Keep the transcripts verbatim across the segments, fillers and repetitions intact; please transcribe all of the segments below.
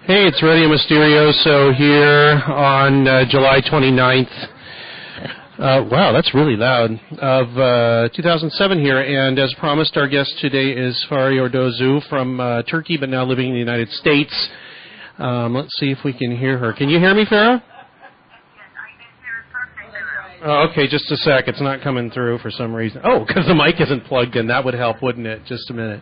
Hey, it's Radio Mysterioso here on uh, July twenty-ninth. Uh, wow, that's really loud. Of uh, two thousand seven here, and as promised, our guest today is Farah Yordozu from uh, Turkey, but now living in the United States. Um, let's see if we can hear her. Can you hear me, Farah? Oh, okay, just a sec. It's not coming through for some reason. Oh, because the mic isn't plugged in. That would help, wouldn't it? Just a minute.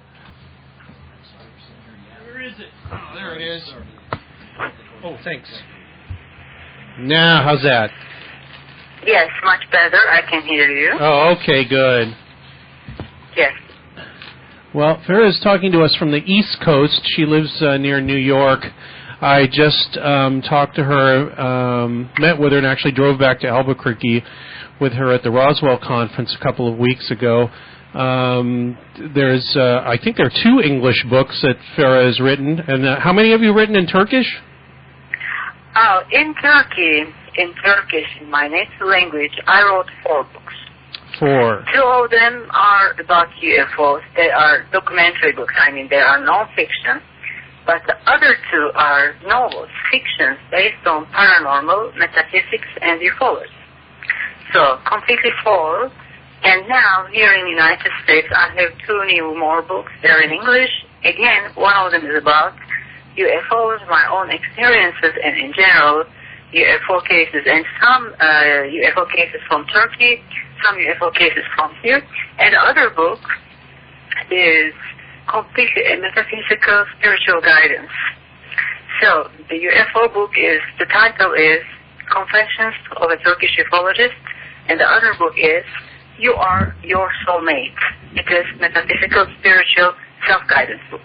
Where is it? Oh, there it is. Oh, thanks. Now, how's that? Yes, much better. I can hear you. Oh, okay, good. Yes. Well, Farah is talking to us from the East Coast. She lives uh, near New York. I just um, talked to her, um, met with her, and actually drove back to Albuquerque with her at the Roswell Conference a couple of weeks ago. Um, there's, uh, I think there are two English books that Farah has written. And uh, how many have you written in Turkish? Oh, in Turkey, in Turkish, in my native language, I wrote four books. Four. Two of them are about U F Os. They are documentary books. I mean, they are non-fiction. But the other two are novels, fictions, based on paranormal, metaphysics, and ufology. So, completely four. And now, here in the United States, I have two new more books. They're in English. Again, one of them is about U F Os, my own experiences, and in general, U F O cases, and some uh, U F O cases from Turkey, some U F O cases from here. And the other book is completely a metaphysical spiritual guidance. So, the U F O book is, the title is Confessions of a Turkish Ufologist, and the other book is You Are Your Soulmate. It is metaphysical spiritual self-guidance book.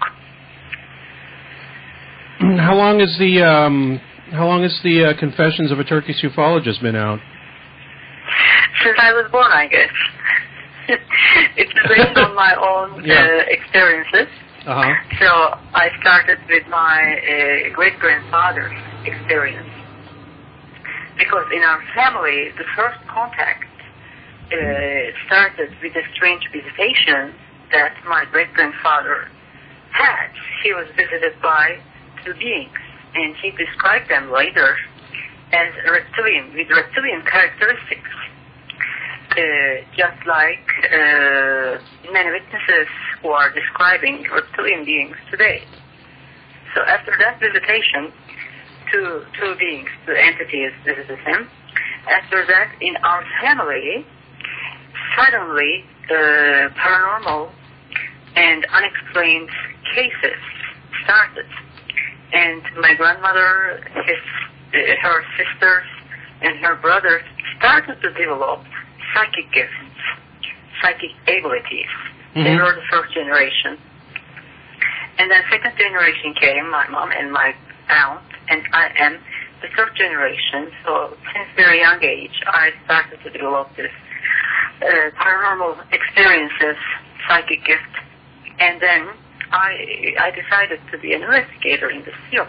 How long is the um, how long has the uh, Confessions of a Turkish Ufologist been out? Since I was born, I guess. It's based on my own yeah. uh, experiences. Uh-huh. So I started with my uh, great-grandfather's experience. Because in our family, the first contact uh, started with a strange visitation that my great-grandfather had. He was visited by two beings, and he described them later as reptilian, with reptilian characteristics, uh, just like uh, many witnesses who are describing reptilian beings today. So after that visitation, two, two beings, two entities visited him. After that, in our family, suddenly uh, paranormal and unexplained cases started. And my grandmother, his, uh, her sisters, and her brothers started to develop psychic gifts, psychic abilities. Mm-hmm. They were the first generation. And then second generation came, my mom and my aunt, and I am the third generation. So since very young age, I started to develop this uh, paranormal experiences, psychic gift, and then I, I decided to be an investigator in this field.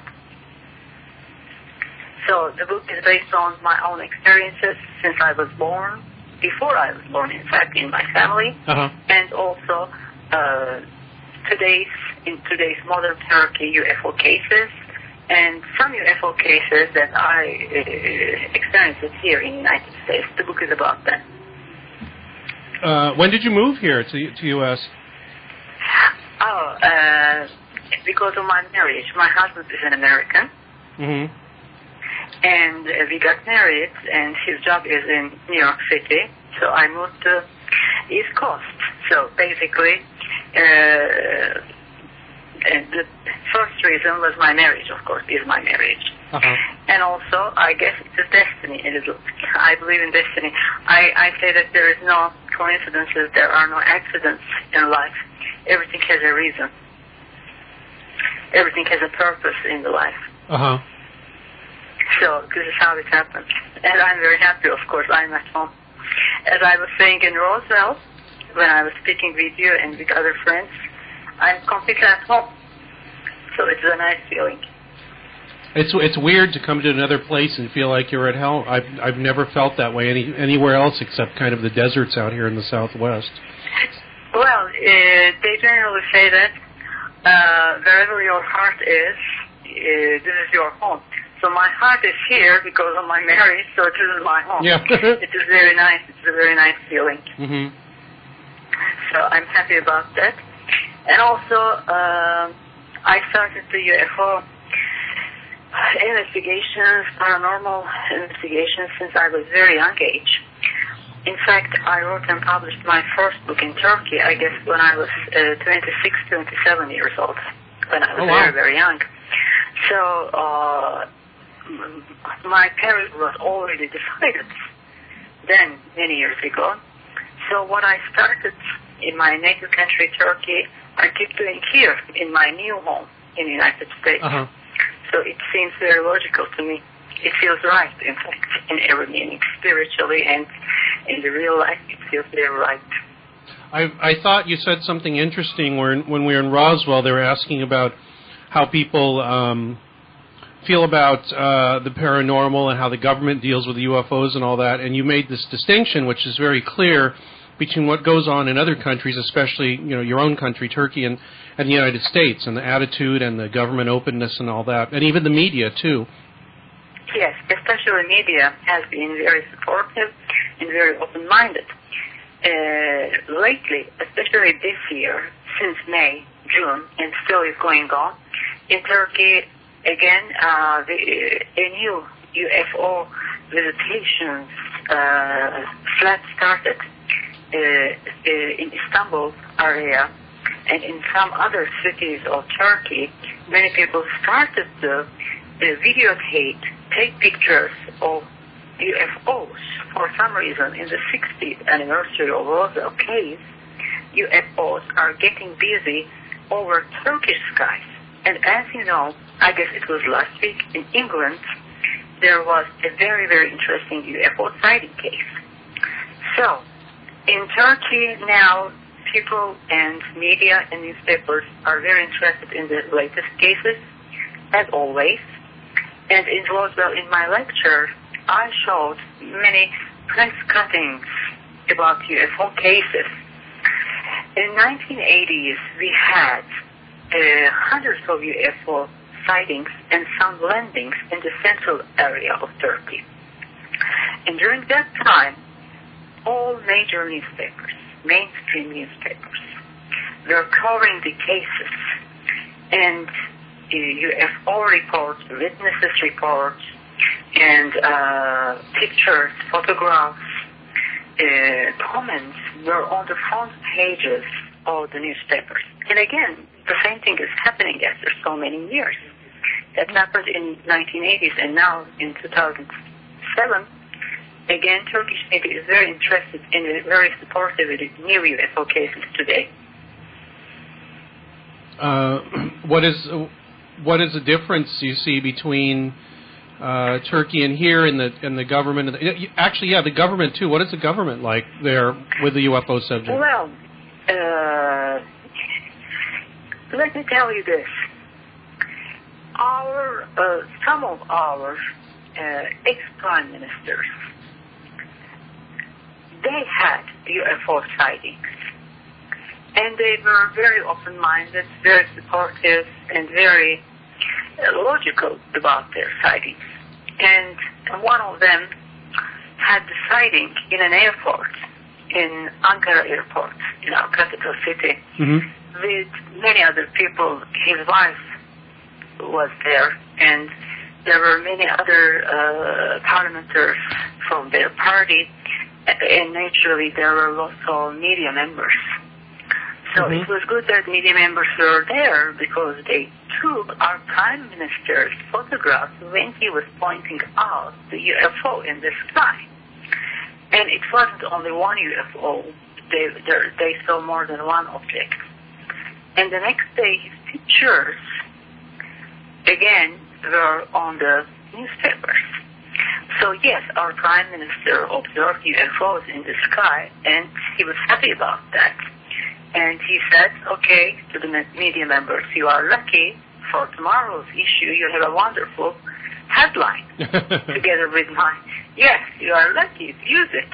So the book is based on my own experiences since I was born, before I was born, in fact, in my family, uh-huh. and also uh, today's in today's modern Turkey U F O cases, and some U F O cases that I uh, experienced here in the United States. The book is about that. Uh, when did you move here to to U S? Oh, uh, because of my marriage. My husband is an American. Mm-hmm. And uh, we got married, and his job is in New York City. So I moved to East Coast. So basically, uh, and the first reason was my marriage, of course, is my marriage. Uh-huh. And also, I guess it's destiny. It is, I believe in destiny. I, I say that there is no coincidences, there are no accidents in life. Everything has a reason. Everything has a purpose in the life. Uh-huh. So this is how it happens. And I'm very happy, of course. I'm at home. As I was saying in Roswell, when I was speaking with you and with other friends, I'm completely at home. So it's a nice feeling. It's it's weird to come to another place and feel like you're at home. I've I've never felt that way any anywhere else except kind of the deserts out here in the Southwest. Well, uh, they generally say that uh, wherever your heart is, uh, this is your home. So my heart is here because of my marriage, so this is my home. Yeah. It is very nice. It's a very nice feeling. Mm-hmm. So I'm happy about that. And also, uh, I started the U F O investigations, paranormal investigations, since I was very young age. In fact, I wrote and published my first book in Turkey, I guess, when I was uh, twenty-six, twenty-seven years old, when I was oh, wow. very, very young. So uh, my career was already decided then, many years ago. So what I started in my native country, Turkey, I keep doing here in my new home in the United States. Uh-huh. So it seems very logical to me. It feels right, in fact, in every meaning, spiritually and in the real life, it feels very right. I, I thought you said something interesting when, when we were in Roswell. They were asking about how people um, feel about uh, the paranormal and how the government deals with U F Os and all that. And you made this distinction, which is very clear, between what goes on in other countries, especially you know your own country, Turkey, and, and the United States, and the attitude and the government openness and all that, and even the media, too. Yes, especially media has been very supportive and very open-minded. Uh, lately, especially this year, since May, June, and still is going on, in Turkey, again, uh, the, a new U F O visitations uh, flat started uh, uh, in Istanbul area and in some other cities of Turkey. Many people started to uh, videotape, take pictures of U F Os. For some reason, in the sixtieth anniversary of Roswell case, U F Os are getting busy over Turkish skies. And as you know, I guess it was last week in England, there was a very, very interesting U F O sighting case. So, in Turkey now, people and media and newspapers are very interested in the latest cases, as always. And in Roswell, in my lecture, I showed many press cuttings about U F O cases. In nineteen eighties, we had uh, hundreds of U F O sightings and some landings in the central area of Turkey. And during that time, all major newspapers, mainstream newspapers, were covering the cases. And uh, U F O reports, witnesses reports, and uh, pictures, photographs, uh, comments were on the front pages of the newspapers. And again, the same thing is happening after so many years. That happened in nineteen eighties, and now in two thousand seven, again, Turkish media is very interested and very supportive of the new U F O cases today. Uh, what is what is the difference you see between uh, Turkey and here, and the and the government? And the, actually, yeah, the government too. What is the government like there with the U F O subject? Well, uh, let me tell you this. Our, uh, some of our uh, ex-prime ministers, they had U F O sightings. And they were very open-minded, very supportive, and very uh, logical about their sightings. And one of them had the sighting in an airport, in Ankara airport, in our capital city, mm-hmm. with many other people. His wife was there, and there were many other uh, parliamentarians from their party, and naturally there were lots of media members. So mm-hmm. it was good that media members were there, because they took our prime minister's photograph when he was pointing out the U F O in the sky. And it wasn't only one U F O, they, they saw more than one object. And the next day his pictures again were on the newspapers. So yes, our prime minister observed U F Os in the sky, and he was happy about that. And he said, okay, to the media members, you are lucky for tomorrow's issue. You have a wonderful headline together with mine. Yes, you are lucky. Use it.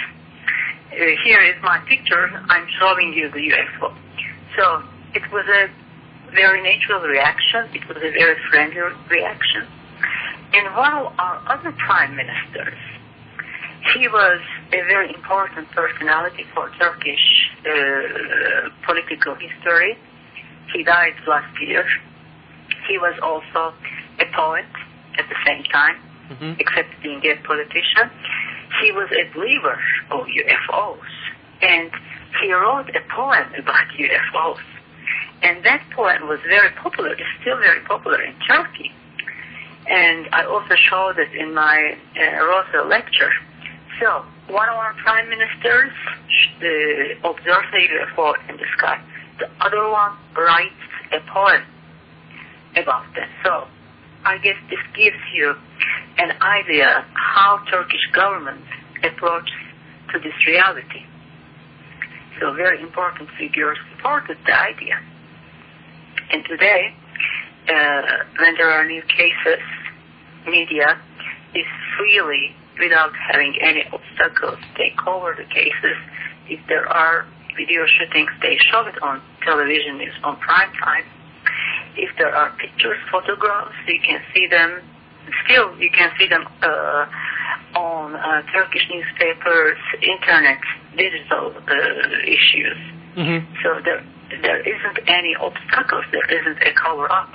Uh, here is my picture. I'm showing you the U F O. So it was a very natural reaction. It was a very friendly reaction. And one of our other prime ministers, he was a very important personality for Turkish uh, political history. He died last year. He was also a poet at the same time, mm-hmm. except being a politician. He was a believer of U F Os, and he wrote a poem about U F Os. And that poem was very popular, it's still very popular in Turkey. And I also showed it in my uh, Rosa lecture. So, one of our prime ministers uh, observes a U F O in the sky. The other one writes a poem about that. So, I guess this gives you an idea how Turkish government approaches to this reality. So, very important figures supported the idea. And today, uh, when there are new cases, media is freely, without having any obstacles, they cover the cases. If there are video shootings, they show it on television news on prime time. If there are pictures, photographs, you can see them. Still, you can see them uh, on uh, Turkish newspapers, internet, digital uh, issues. Mm-hmm. So there, there isn't any obstacles. There isn't a cover-up.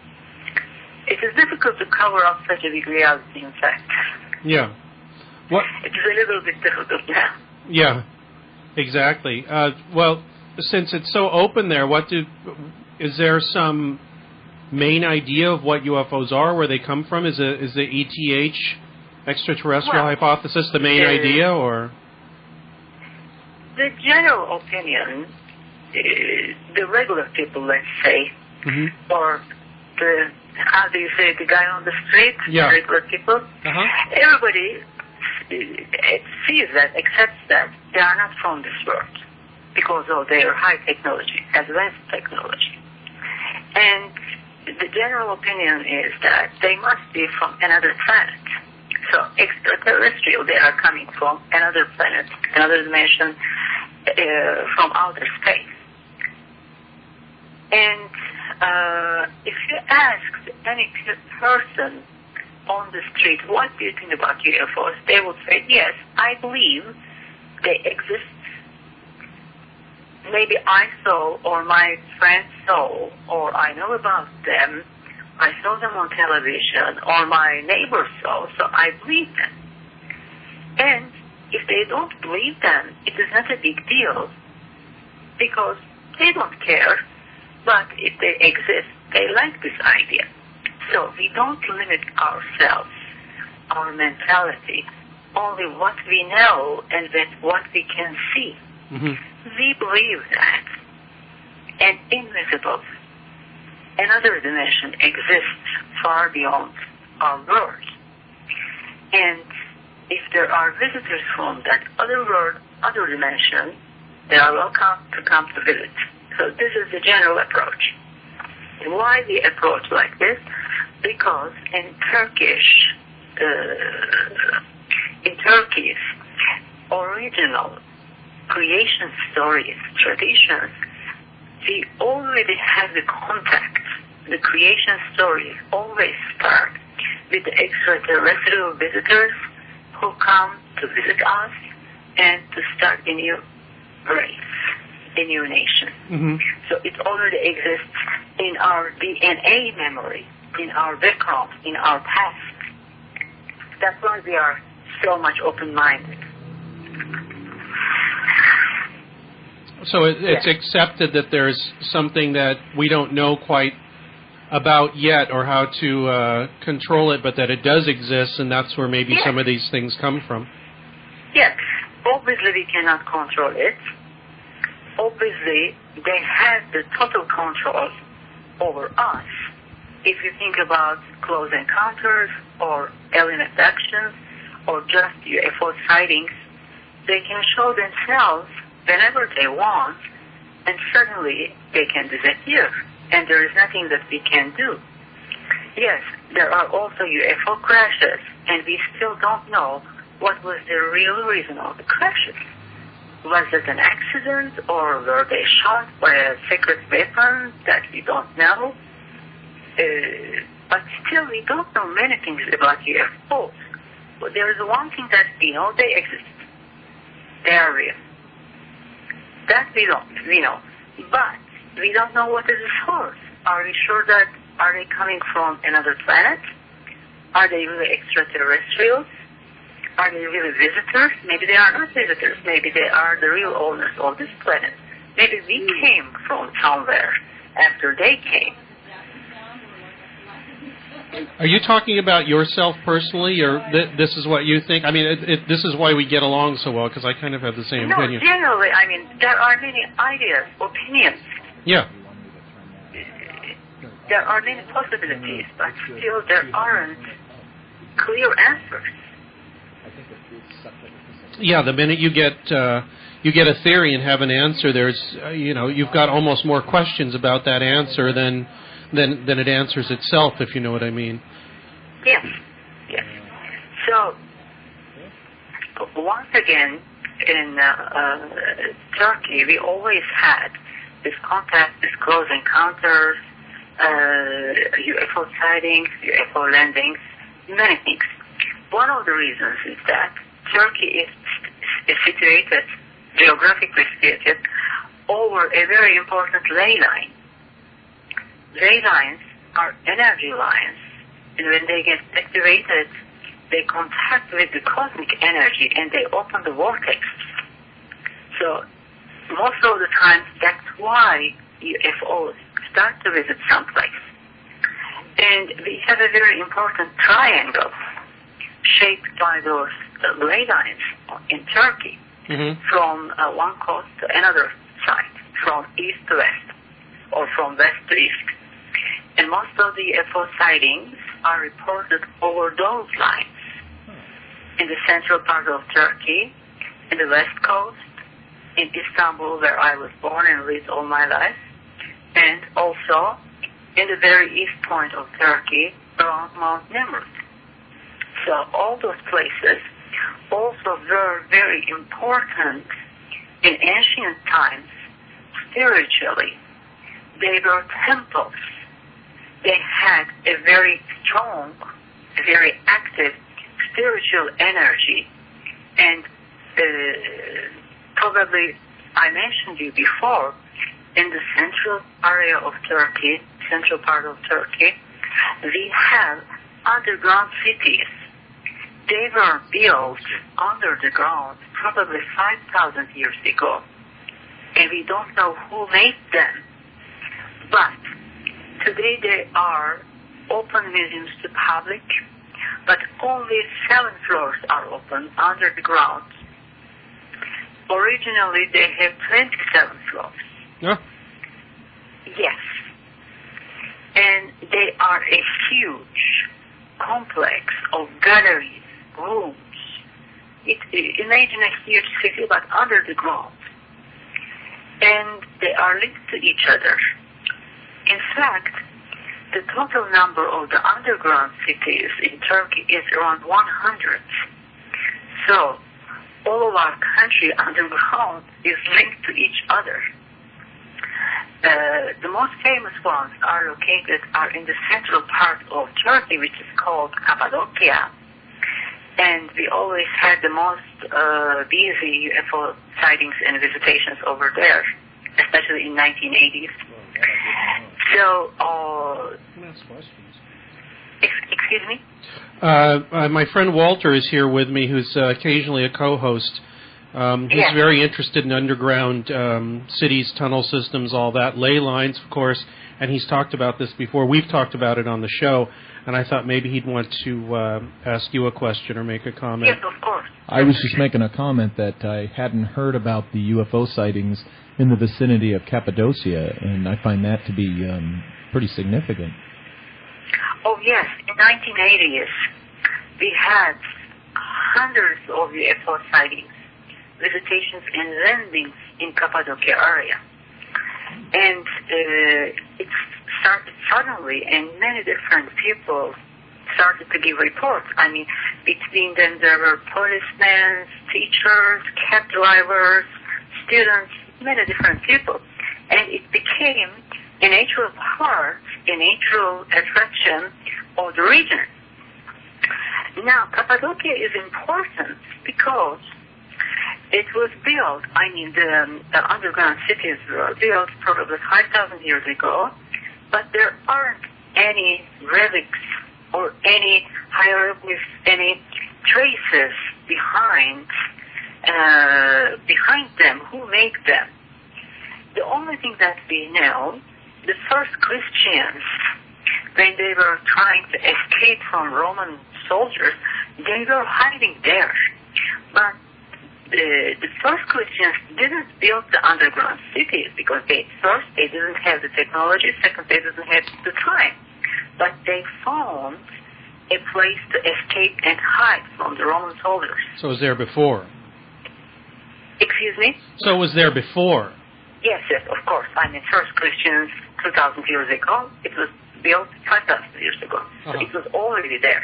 It is difficult to cover up such a big reality, in fact. Yeah. What? It is a little bit difficult now. Yeah, exactly. Uh, well, since it's so open there, what do, is there some main idea of what U F Os are, where they come from? Is, a, is the E T H extraterrestrial well, hypothesis the main the, idea, or? The general opinion, uh, the regular people, let's say, mm-hmm. or the, how do you say, the guy on the street, yeah. regular people, uh-huh. everybody sees that, accepts that they are not from this world because of their high technology, advanced technology. And the general opinion is that they must be from another planet. So extraterrestrial, they are coming from another planet, another dimension, uh, from outer space. And uh, if you ask any person on the street, what do you think about U F Os? They would say, yes, I believe they exist. Maybe I saw, or my friend saw, or I know about them. I saw them on television, or my neighbor saw, so I believe them. And if they don't believe them, it is not a big deal, because they don't care. But if they exist, they like this idea. So we don't limit ourselves, our mentality, only what we know and that what we can see. Mm-hmm. We believe that an invisible, another dimension exists far beyond our world. And if there are visitors from that other world, other dimension, they are welcome to come to visit. So this is the general approach. And why we approach like this? Because in Turkish, uh, in Turkey's original creation stories, traditions, we already have the contact. The creation stories always start with the extraterrestrial visitors who come to visit us and to start a new race, a new nation. Mm-hmm. So it already exists in our D N A memory, in our background, in our past. That's why we are so much open-minded. So it, it's yes. accepted that there's something that we don't know quite about yet or how to uh, control it, but that it does exist, and that's where maybe yes. some of these things come from. Yes. Obviously, we cannot control it. Obviously, they have the total control over us. If you think about close encounters or alien abductions or just U F O sightings, they can show themselves whenever they want, and suddenly they can disappear, and there is nothing that we can do. Yes, there are also U F O crashes, and we still don't know what was the real reason of the crashes. Was it an accident, or were they shot by a secret weapon that we don't know? Uh, but still, we don't know many things about U F Os. But there is one thing that we know: they exist. They are real. That we don't, we know. But we don't know what is the source. Are we sure that, are they coming from another planet? Are they really extraterrestrials? Are they really visitors? Maybe they are not visitors. Maybe they are the real owners of this planet. Maybe we came from somewhere after they came. Are you talking about yourself personally, or th- this is what you think? I mean, it, it, this is why we get along so well, because I kind of have the same no, opinion. No, generally, I mean, there are many ideas, opinions. Yeah. There are many possibilities, but still there aren't clear answers. Yeah, the minute you get uh, you get a theory and have an answer, there's uh, you know you've got almost more questions about that answer than than than it answers itself, if you know what I mean. Yes, yes. So once again, in uh, uh, Turkey, we always had this contact, this close encounters, uh, U F O sightings, U F O landings, many things. One of the reasons is that Turkey is, is situated, geographically situated, over a very important ley line. Ley lines are energy lines, and when they get activated, they contact with the cosmic energy and they open the vortex. So most of the time, that's why U F Os start to visit someplace. And we have a very important triangle shaped by those uh, ley lines in Turkey, mm-hmm. from uh, one coast to another side, from east to west, or from west to east. And most of the U F O sightings are reported over those lines, in the central part of Turkey, in the west coast, in Istanbul, where I was born and lived all my life, and also in the very east point of Turkey, around Mount Nemrut. So all those places also were very important in ancient times spiritually. They were temples. They had a very strong, a very active spiritual energy. And uh, probably I mentioned you before, in the central area of Turkey, central part of Turkey, we have underground cities. They were built under the ground probably five thousand years ago, and we don't know who made them. But today they are open museums to public, but only seven floors are open under the ground. Originally, they have twenty-seven floors. Yeah. Yes. And they are a huge complex of galleries, rooms. It, imagine a huge city, but under the ground. And they are linked to each other. In fact, the total number of the underground cities in Turkey is around one hundred. So, all of our country underground is linked to each other. Uh, the most famous ones are located are in the central part of Turkey, which is called Cappadocia. And we always had the most uh, busy U F O sightings and visitations over there, especially in nineteen eighties. So, uh, ex- excuse me? Uh, uh, my friend Walter is here with me, who's uh, occasionally a co-host. Um, he's yes. very interested in underground um, cities, tunnel systems, all that, ley lines, of course, and he's talked about this before. We've talked about it on the show, and I thought maybe he'd want to uh, ask you a question or make a comment. Yes, of course. I was just making a comment that I hadn't heard about the U F O sightings in the vicinity of Cappadocia, and I find that to be um, pretty significant. Oh, yes. In nineteen eighties, we had hundreds of U F O sightings, visitations and landings in Cappadocia area. And uh, it started suddenly, and many different people started to give reports. I mean, between them there were policemen, teachers, cab drivers, students, many different people. And it became a natural part, a natural attraction of the region. Now, Cappadocia is important because it was built, I mean, the, the underground cities were built probably five thousand years ago, but there aren't any relics or any hieroglyphs, any traces behind uh, behind them, who made them. The only thing that we know, the first Christians, when they were trying to escape from Roman soldiers, they were hiding there. But the, the first Christians didn't build the underground cities because they, first, they didn't have the technology, second, they didn't have the time. But they found a place to escape and hide from the Roman soldiers. So it was there before? Excuse me? So it was there before? Yes, yes, of course. I mean, first Christians two thousand years ago, it was built five thousand years ago. Uh-huh. So it was already there.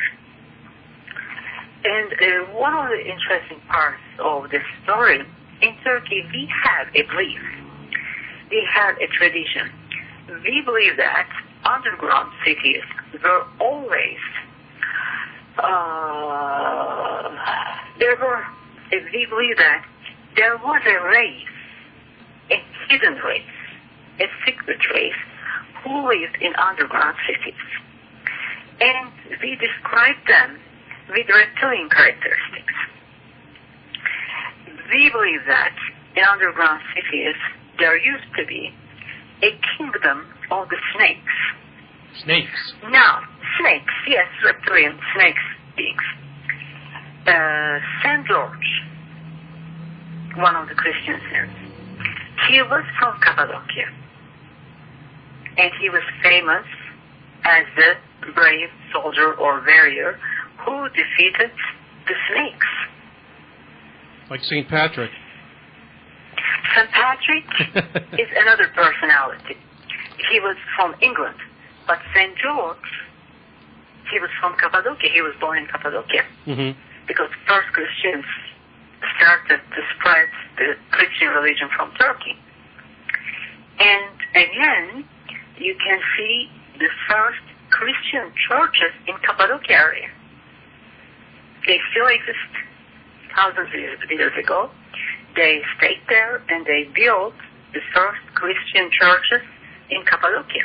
And uh, one of the interesting parts of this story, in Turkey, we have a belief. We have a tradition. We believe that underground cities were always, uh, there were, we believe that there was a race, a hidden race, a secret race, who lived in underground cities. And we describe them with reptilian characteristics. We believe that in underground cities there used to be a kingdom of the snakes. Snakes? Now, snakes, yes, reptilian snakes beings. Uh, Saint George, one of the Christian saints, he was from Cappadocia. And he was famous as the brave soldier or warrior who defeated the snakes. Like Saint Patrick. Saint Patrick is another personality. He was from England. But Saint George, he was from Cappadocia. He was born in Cappadocia. Mm-hmm. Because first Christians started to spread the Christian religion from Turkey. And again, you can see the first Christian churches in Cappadocia area. They still exist thousands of years ago. They stayed there and they built the first Christian churches in Cappadocia.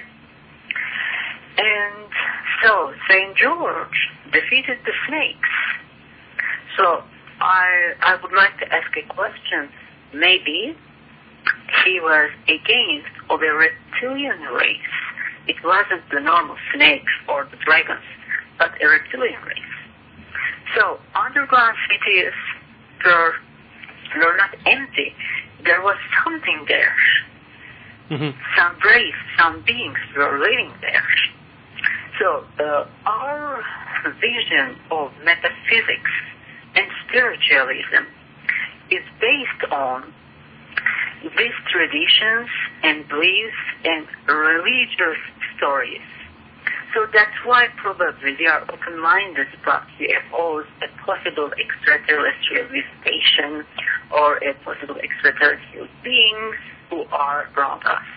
And so Saint George defeated the snakes. So I I would like to ask a question. Maybe he was against of a reptilian race. It wasn't the normal snakes or the dragons, but a reptilian race. So underground cities were, were not empty. There was something there. Mm-hmm. Some race, some beings were living there. So uh, our vision of metaphysics and spiritualism is based on these traditions and beliefs and religious stories. So that's why probably we are open-minded about U F Os, a possible extraterrestrial visitation, or a possible extraterrestrial beings who are around us.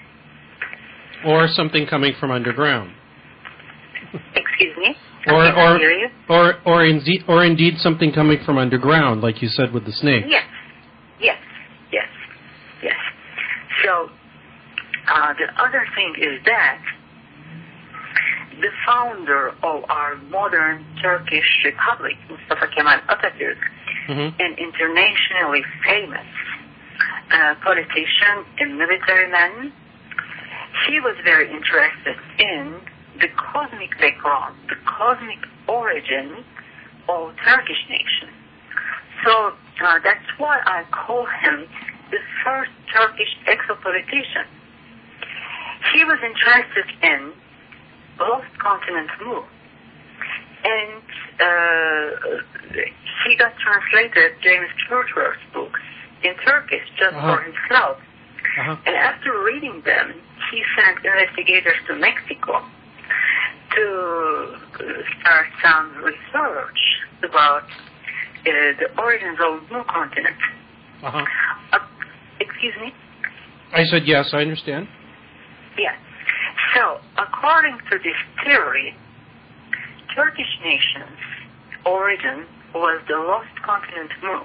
Or something coming from underground. Excuse me? Or I or, hear you. or or indeed or indeed something coming from underground, like you said with the snake. Yes, yes, yes, yes. So uh, the other thing is that the founder of our modern Turkish Republic, Mustafa Kemal Atatürk, Mm-hmm. an internationally famous uh, politician and military man, he was very interested in the cosmic background, the cosmic origin of Turkish nation. So uh, that's why I call him the first Turkish exopolitician. He was interested in lost continent move. And uh, he got translated James Churchward's books in Turkish just Uh-huh. for himself. Uh-huh. And after reading them, he sent investigators to Mexico to start some research about uh, the origins of new continent. Uh-huh. Uh, Excuse me? I said yes, I understand. Yes. So, according to this theory, Turkish nation's origin was the lost continent Mu.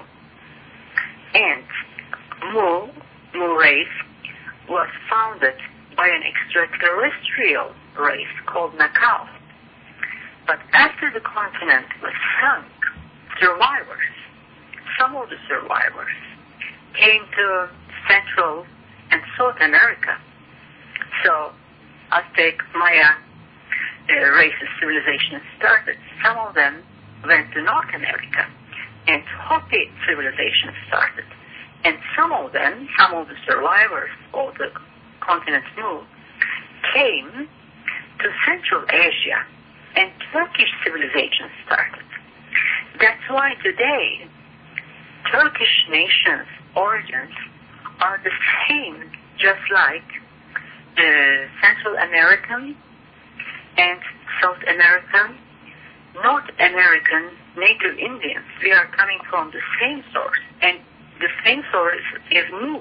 And Mu, Mu race, was founded by an extraterrestrial race called Nakau. But after the continent was sunk, survivors, some of the survivors, came to Central and South America. So, Aztec, Maya uh, races civilization started. Some of them went to North America, and Hopi civilization started. And some of them, some of the survivors of the continent Mu, came to Central Asia, and Turkish civilization started. That's why today, Turkish nation's origins are the same, just like the Central American and South American, North American native Indians. We are coming from the same source, and the same source is Mu.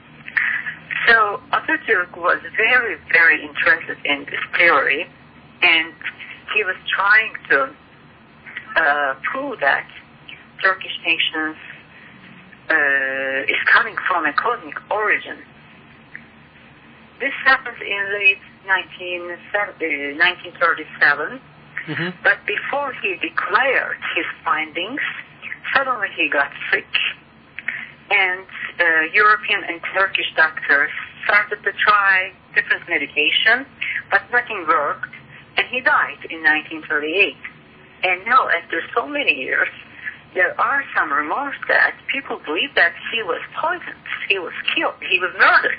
So Atatürk was very, very interested in this theory, and he was trying to uh, prove that Turkish nations uh, is coming from a cosmic origin. This happened in late nineteen thirty-seven, mm-hmm. But before he declared his findings, suddenly he got sick, and uh, European and Turkish doctors started to try different medication, but nothing worked, and he died in nineteen thirty-eight. And now, after so many years, there are some rumors that people believe that he was poisoned, he was killed, he was murdered.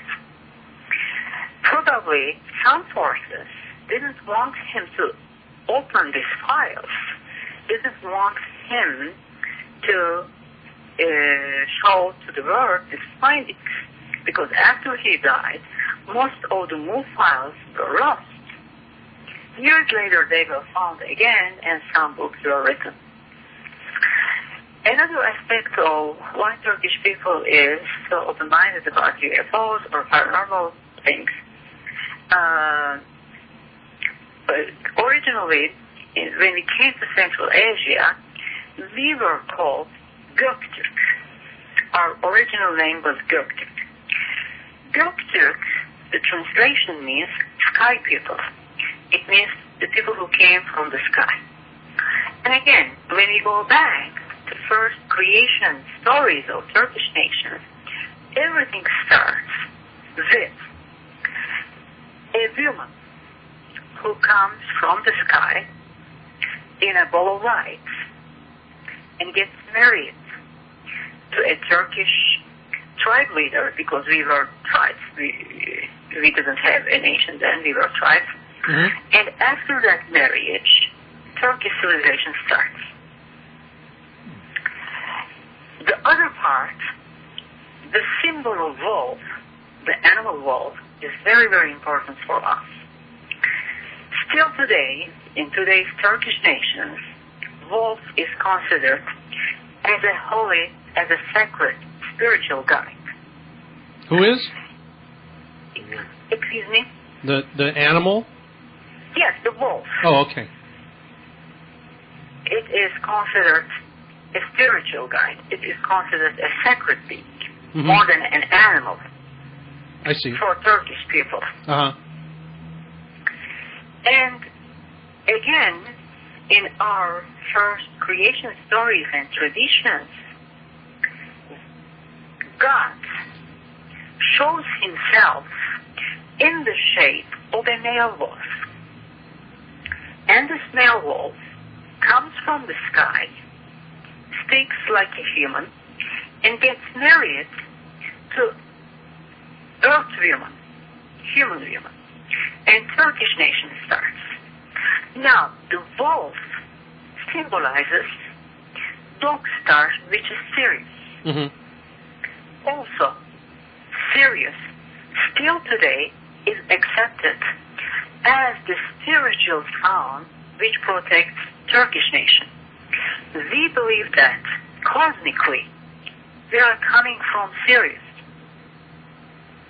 Probably some forces didn't want him to open these files, didn't want him to uh, show to the world his findings, because after he died, most of the Mu files were lost. Years later, they were found again, and some books were written. Another aspect of why Turkish people is so open-minded about U F Os or paranormal things. Uh, originally, in, when we came to Central Asia, we were called Göktürk. Our original name was Göktürk. Göktürk, the translation means sky people. It means the people who came from the sky. And again, when we go back to first creation stories of Turkish nations, everything starts with a woman who comes from the sky in a ball of light and gets married to a Turkish tribe leader, because we were tribes. We, we didn't have a nation then, we were tribes. Mm-hmm. And after that marriage, Turkish civilization starts. The other part, the symbol of wolf, the animal wolf, is very, very important for us. Still today, in today's Turkish nations, wolf is considered as a holy, as a sacred, spiritual guide. Who is? Excuse me? The the animal? Yes, the wolf. Oh, okay. It is considered a spiritual guide. It is considered a sacred being, mm-hmm. more than an animal. I see. For Turkish people. Uh-huh. And again, in our first creation stories and traditions, God shows himself in the shape of a male wolf. And this male wolf comes from the sky, speaks like a human, and gets married to earth woman, human woman. And Turkish nation starts. Now, the wolf symbolizes dog star, which is Sirius. Mm-hmm. Also, Sirius, still today, is accepted as the spiritual sound which protects Turkish nation. We believe that, cosmically, we are coming from Sirius.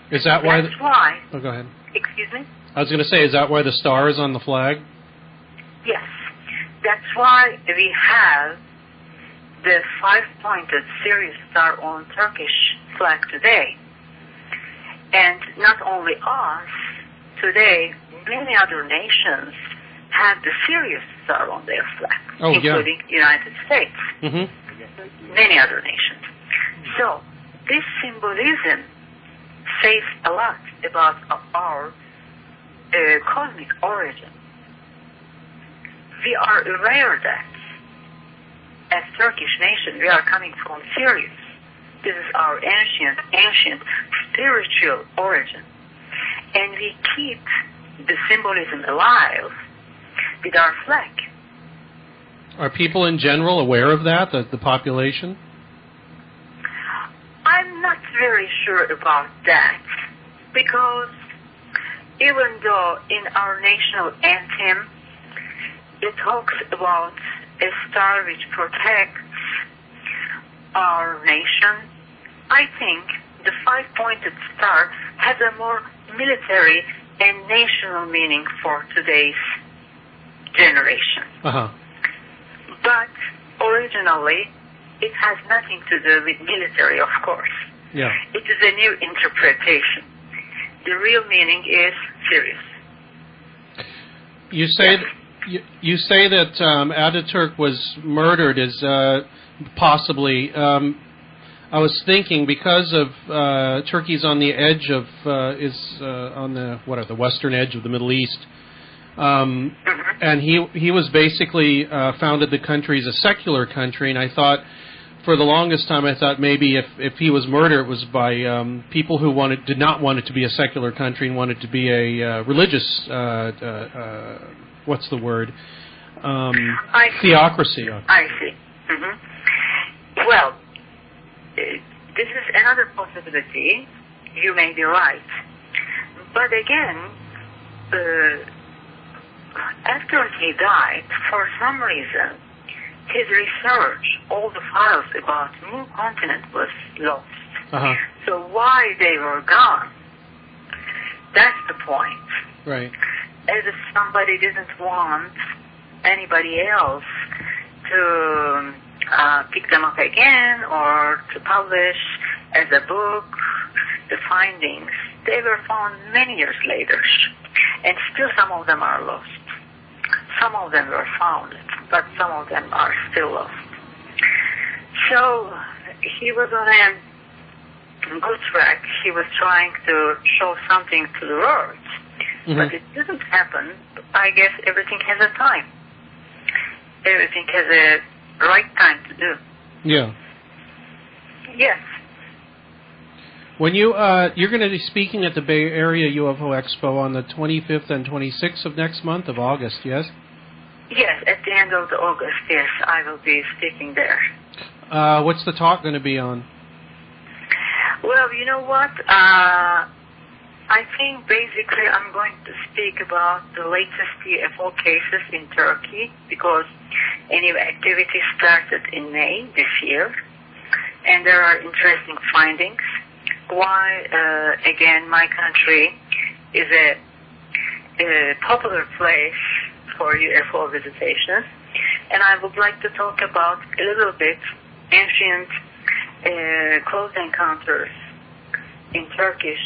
Is that why? That's the, why. Oh, go ahead. Excuse me? I was going to say, is that why the star is on the flag? Yes. That's why we have the five-pointed Sirius star on Turkish flag today. And not only us, today many other nations have the Sirius star on their flag, oh, including yeah. United States, mm-hmm. many other nations. So this symbolism says a lot about our uh, cosmic origin. We are aware that as Turkish nation, we are coming from Sirius. This is our ancient, ancient spiritual origin. And we keep the symbolism alive with our flag. Are people in general aware of that, the, the population? I'm not very sure about that, because even though in our national anthem it talks about a star which protects our nation, I think the five-pointed star has a more military and national meaning for today's generation. Uh-huh. But originally, it has nothing to do with military, of course. Yeah. It is a new interpretation. The real meaning is serious. You say Yes. th- you, you say that um, Ataturk was murdered as uh, possibly. Um, I was thinking because of uh, Turkey's on the edge of uh, is uh, on the what are the western edge of the Middle East, um, Mm-hmm. and he he was basically uh, founded the country as a secular country, and I thought. For the longest time, I thought maybe if, if he was murdered, it was by um, people who wanted did not want it to be a secular country and wanted to be a uh, religious. Uh, uh, uh, what's the word? Um, I see. theocracy. I see. Mm-hmm. Well, uh, this is another possibility. You may be right. But again, uh, after he died, for some reason, his research, all the files about Moon Continent was lost. Uh-huh. So why they were gone, that's the point. Right. As if somebody didn't want anybody else to uh, pick them up again or to publish as a book the findings. They were found many years later, and still some of them are lost. Some of them were found, but some of them are still lost. So he was on a good track. He was trying to show something to the world, Mm-hmm. but it didn't happen. I guess everything has a time. Everything has a right time to do. Yeah. Yes. When you uh, you're going to be speaking at the Bay Area U F O Expo on the twenty-fifth and twenty-sixth of next month of August, yes? Yes, at the end of the August, yes, I will be speaking there. Uh, what's the talk going to be on? Well, you know what? Uh, I think basically I'm going to speak about the latest U F O cases in Turkey, because any activity started in May this year, and there are interesting findings. Why, uh, again, my country is a, a popular place for U F O visitations, and I would like to talk about a little bit ancient uh, close encounters in Turkish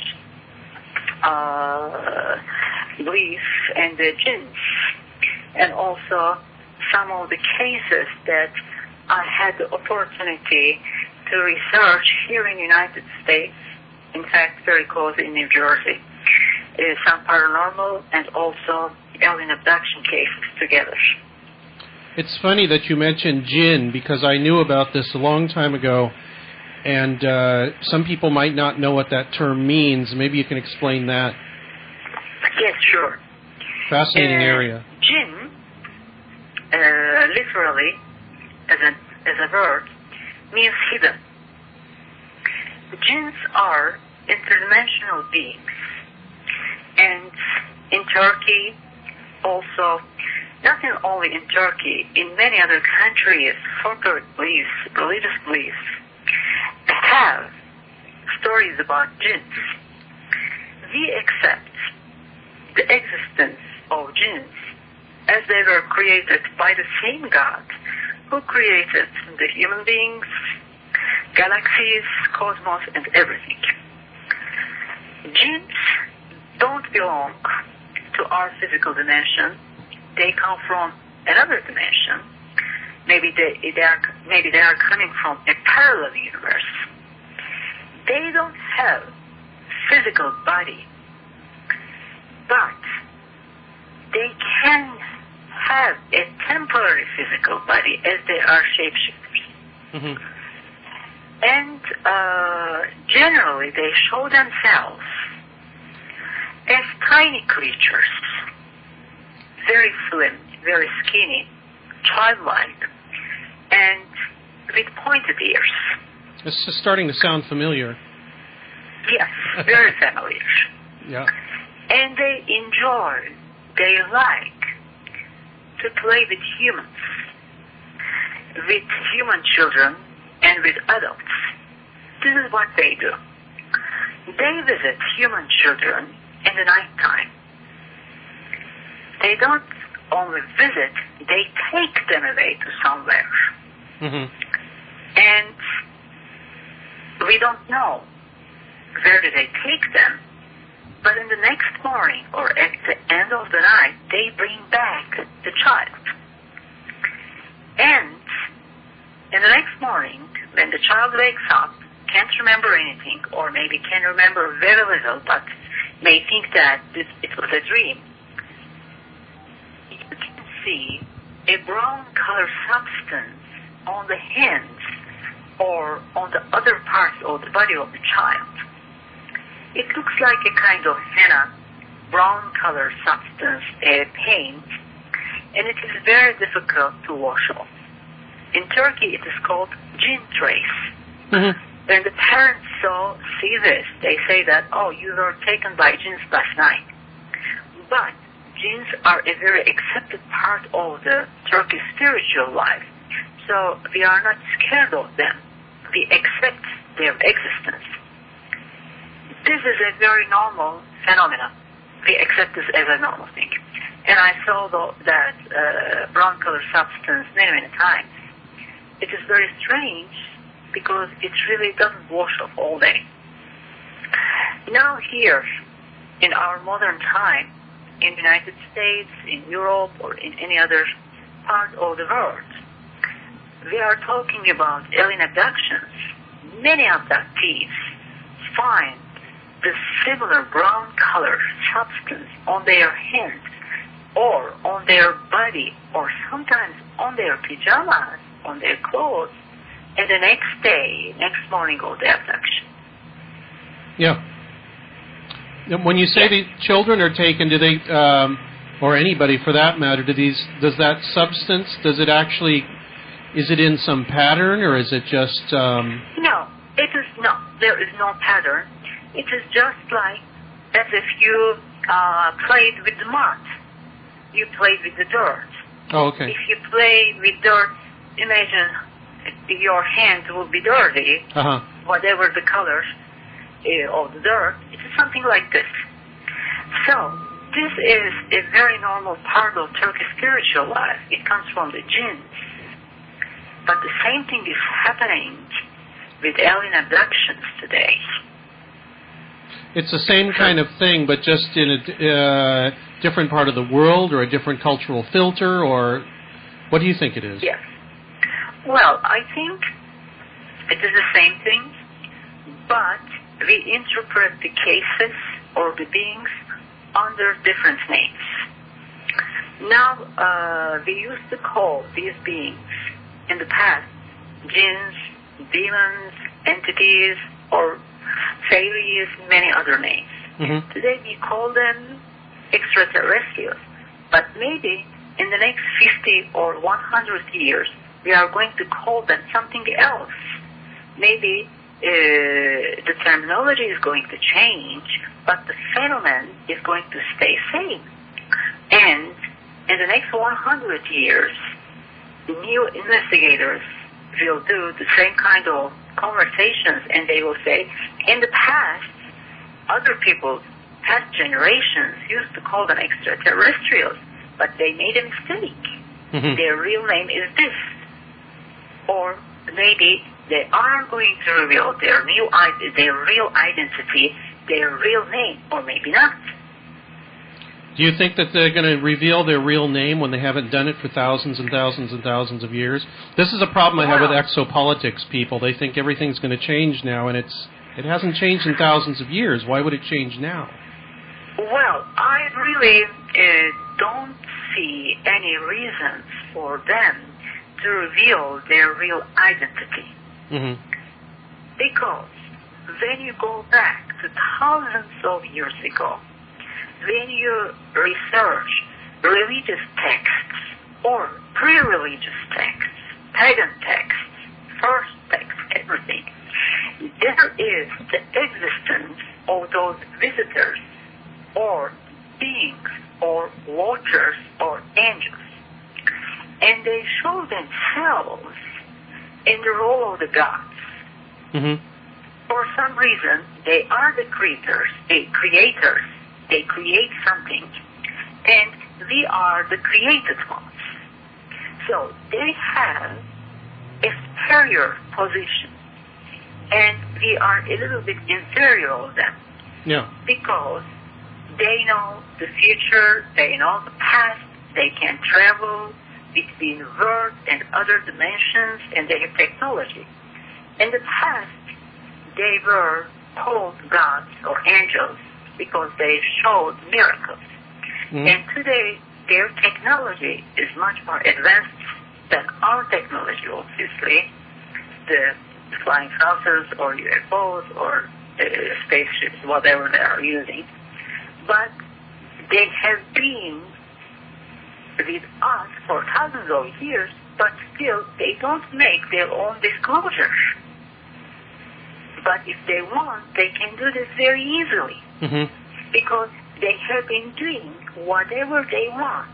uh, belief and the jinns, and also some of the cases that I had the opportunity to research here in the United States, in fact very close in New Jersey. Uh, some paranormal and also alien abduction cases together. It's funny that you mentioned jinn, because I knew about this a long time ago, and uh, some people might not know what that term means. Maybe you can explain that. Yes, sure. Fascinating uh, area. Jinn, uh, literally, as a, as a word, means hidden. The jinns are interdimensional beings. And in Turkey, also, not in only in Turkey, in many other countries, folkloric beliefs, religious beliefs, have stories about jinns. we accept the existence of jinns as they were created by the same God who created the human beings, galaxies, cosmos, and everything. Jinns don't belong to our physical dimension. They come from another dimension. Maybe they, they are maybe they are coming from a parallel universe. They don't have physical body, but they can have a temporary physical body as they are shapeshifters. Mm-hmm. And uh, generally they show themselves as tiny creatures, very slim, very skinny, childlike, and with pointed ears. This is starting to sound familiar. Yes, very familiar. Yeah. And they enjoy, they like to play with humans, with human children, and with adults. This is what they do. They visit human children in the nighttime. They don't only visit, they take them away to somewhere. Mm-hmm. And we don't know where do they take them, but in the next morning or at the end of the night, they bring back the child. And in the next morning, when the child wakes up, can't remember anything, or maybe can remember very little, but may think that this, it was a dream, you can see a brown color substance on the hands or on the other parts of the body of the child. It looks like a kind of henna, brown color substance, a paint, and it is very difficult to wash off. In Turkey, it is called jinn trace. Mm-hmm. When the parents saw, see this, they say that, oh, you were taken by jinns last night. But jinns are a very accepted part of the Turkish spiritual life. So we are not scared of them. We accept their existence. This is a very normal phenomenon. We accept this as a normal thing. And I saw the, that uh, brown color substance many, many times. It is very strange because it really doesn't wash off all day. Now here, in our modern time, in the United States, in Europe, or in any other part of the world, we are talking about alien abductions. Many abductees find the similar brown color substance on their hands or on their body or sometimes on their pajamas, on their clothes, and the next day, next morning of the abduction. Yeah. When you say Yeah. the children are taken, do they, um, or anybody for that matter, do these, does that substance, does it actually, is it in some pattern or is it just... Um... No, it is no. There is no pattern. It is just like as if you uh, played with the mud. You played with the dirt. Oh, okay. If you play with dirt, imagine your hands will be dirty, Uh-huh. whatever the color uh, of the dirt. It is something like this. So, this is a very normal part of Turkish spiritual life. It comes from the jinns. But the same thing is happening with alien abductions today. It's the same kind of thing, but just in a uh, different part of the world or a different cultural filter, or what do you think it is? Yes. Well, I think it is the same thing, but we interpret the cases or the beings under different names. Now, uh, we used to call these beings in the past jinns, demons, entities, or fairies, many other names. Mm-hmm. Today we call them extraterrestrials, but maybe in the next fifty or one hundred years we are going to call them something else. Maybe uh, the terminology is going to change, but the phenomenon is going to stay same. And in the next one hundred years, new investigators will do the same kind of conversations, and they will say, in the past, other people past generations used to call them extraterrestrials, but they made a mistake. Mm-hmm. Their real name is this. Or maybe they are going to reveal their new their real identity, their real name, or maybe not. Do you think that they're going to reveal their real name when they haven't done it for thousands and thousands and thousands of years? This is a problem I have with exopolitics people. They think everything's going to change now, and it's it hasn't changed in thousands of years. Why would it change now? Well, I really uh, don't see any reasons for them to reveal their real identity. Mm-hmm. Because when you go back to thousands of years ago, when you research religious texts or pre-religious texts, pagan texts, first texts, everything, there is the existence of those visitors or beings or watchers or angels. And they show themselves in the role of the gods. Mm-hmm. For some reason, they are the creators, the creators. They create something, and we are the created ones. So they have a superior position, and we are a little bit inferior of them. Yeah. Because they know the future, they know the past, they can travel between worlds and other dimensions, and they have technology. In the past, they were called gods or angels because they showed miracles. Mm-hmm. And today, their technology is much more advanced than our technology, obviously. The flying saucers or U F Os or uh, spaceships, whatever they are using. But they have been with us for thousands of years, but still they don't make their own disclosures. But if they want, they can do this very easily. Mm-hmm. Because they have been doing whatever they want.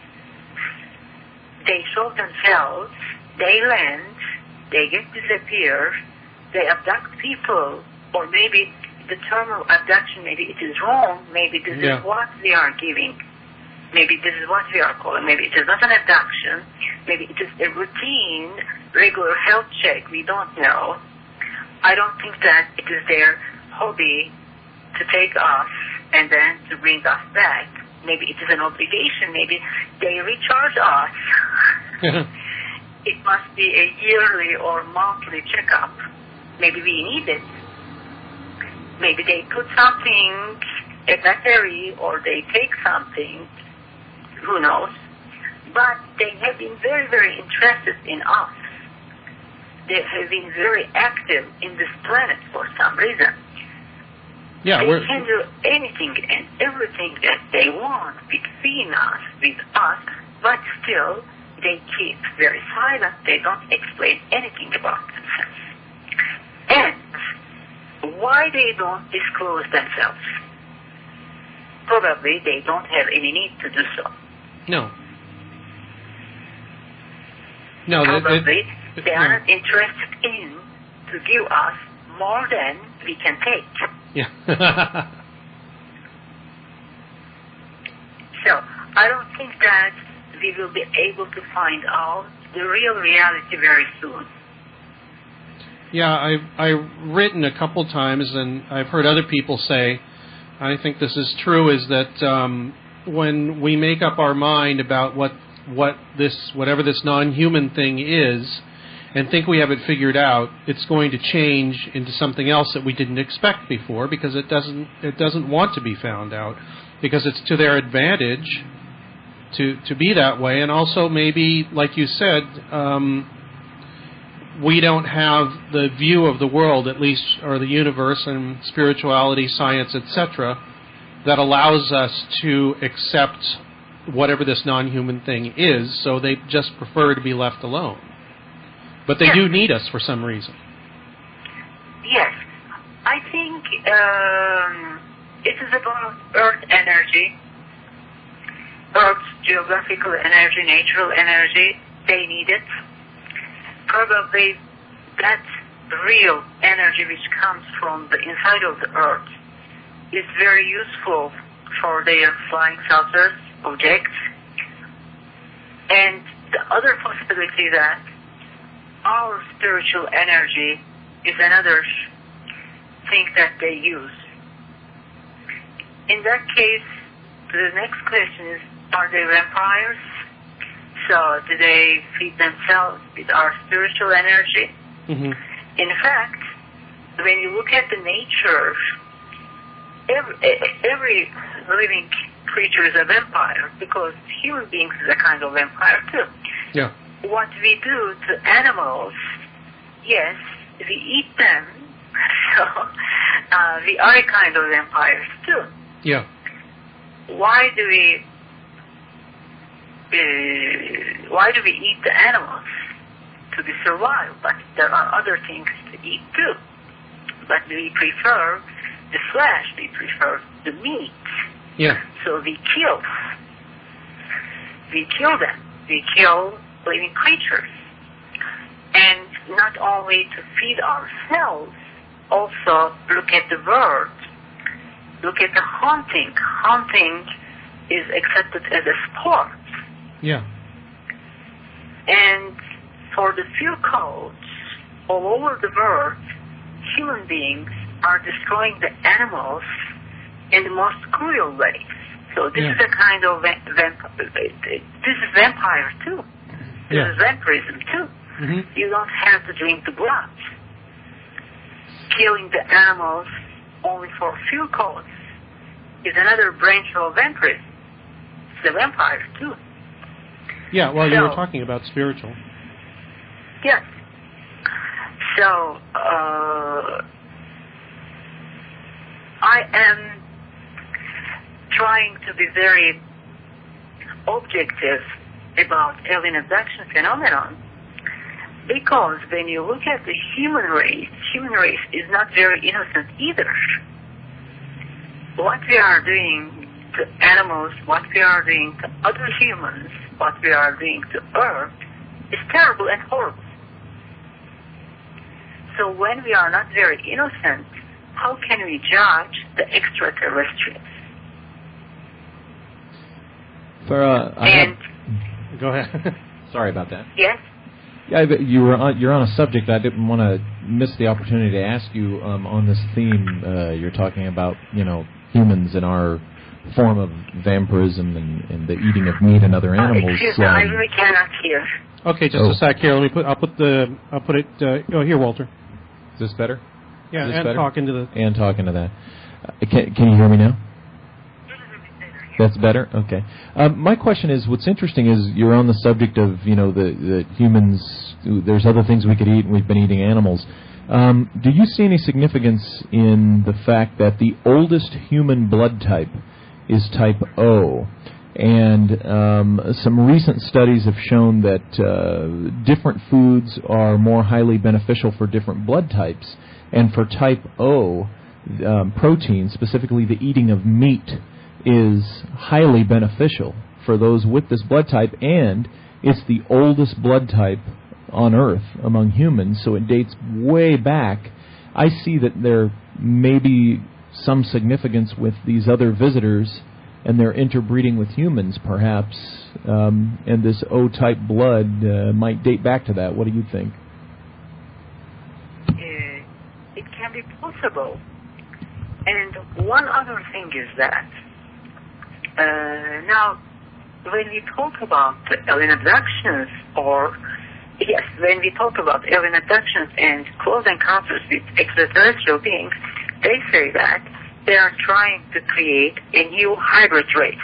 They show themselves, they land, they get disappear, they abduct people, or maybe the term of abduction, maybe it is wrong, maybe this yeah. is what we are giving. Maybe this is what we are calling. Maybe it is not an abduction. Maybe it is a routine, regular health check. We don't know. I don't think that it is their hobby to take us and then to bring us back. Maybe it is an obligation. Maybe they recharge us. It must be a yearly or monthly checkup. Maybe we need it. Maybe they put something, a battery, or they take something. Who knows? But they have been very, very interested in us. They have been very active in this planet for some reason. Yeah, they we're... can do anything and everything that they want between us, with us, but still they keep very silent. They don't explain anything about themselves. And why they don't disclose themselves? Probably they don't have any need to do so. No. No, Probably it, it, they are no. not interested in to give us more than we can take. Yeah. So I don't think that we will be able to find out the real reality very soon. Yeah, I've, I've written a couple times, and I've heard other people say, I think this is true, is that um, when we make up our mind about what what this whatever this non-human thing is, and think we have it figured out, it's going to change into something else that we didn't expect before, because it doesn't it doesn't want to be found out, because it's to their advantage to to be that way, and also maybe, like you said, um, we don't have the view of the world, at least, or the universe and spirituality, science, et cetera, that allows us to accept whatever this non-human thing is, so they just prefer to be left alone. But they yes. do need us for some reason. Yes. I think um, it is about Earth energy, Earth's geographical energy, natural energy. They need it. Probably that real energy which comes from the inside of the Earth is very useful for their flying saucers objects. And the other possibility that our spiritual energy is another thing that they use. In that case, the next question is, are they vampires? So do they feed themselves with our spiritual energy? Mm-hmm. In fact, when you look at the nature, every, every living creature is a vampire, because human beings is a kind of vampire too. Yeah. What we do to animals, yes, we eat them, so uh, we are a kind of vampires too. Yeah. Why do we uh, why do we eat the animals? To be survived, but there are other things to eat too. But we prefer the flesh, we prefer the meat. Yeah. So we kill. We kill them. We kill living creatures. And not only to feed ourselves, also look at the world. Look at the hunting. Hunting is accepted as a sport. Yeah. And for the few codes all over the world, human beings are destroying the animals in the most cruel ways. So this Yeah. is a kind of va- vamp- this is vampire too. This Yeah. is vampirism too. Mm-hmm. You don't have to drink the blood. Killing the animals only for few codes is another branch of vampirism. It's a vampire too. Yeah, well, you So- were talking about spiritual. Yes. So, uh, I am trying to be very objective about alien abduction phenomenon, because when you look at the human race, human race is not very innocent either. What we are doing to animals, what we are doing to other humans, what we are doing to Earth is terrible and horrible. So when we are not very innocent, how can we judge the extraterrestrials? Farah, I And have, Go ahead. sorry about that. yes, Yeah, but you were on, you're on a subject I didn't want to miss the opportunity to ask you um, on this theme. Uh, you're talking about, you know, humans and our form of vampirism and, and the eating of meat and other uh, animals. excuse me, I um, really cannot hear. Okay, just Oh. a sec here. Let me put. I'll put the. I'll put it. Uh, oh, here, Walter. Is this better? Yeah, Is this and better? talk into the. And talking to that. Uh, can, can you hear me now? That's better? Okay. Um, my question is, what's interesting is you're on the subject of, you know, the, the humans, there's other things we could eat, and we've been eating animals. Um, do you see any significance in the fact that the oldest human blood type is type O? And um, some recent studies have shown that uh, different foods are more highly beneficial for different blood types. And for type O, um, protein, specifically the eating of meat, is highly beneficial for those with this blood type, and it's the oldest blood type on Earth among humans, so it dates way back. I see that there may be some significance with these other visitors and their interbreeding with humans, perhaps, um, and this O-type blood uh, might date back to that. What do you think? Uh, it can be possible. And one other thing is that Uh, now, when we talk about alien abductions, or, yes, when we talk about alien abductions and close encounters with extraterrestrial beings, they say that they are trying to create a new hybrid race.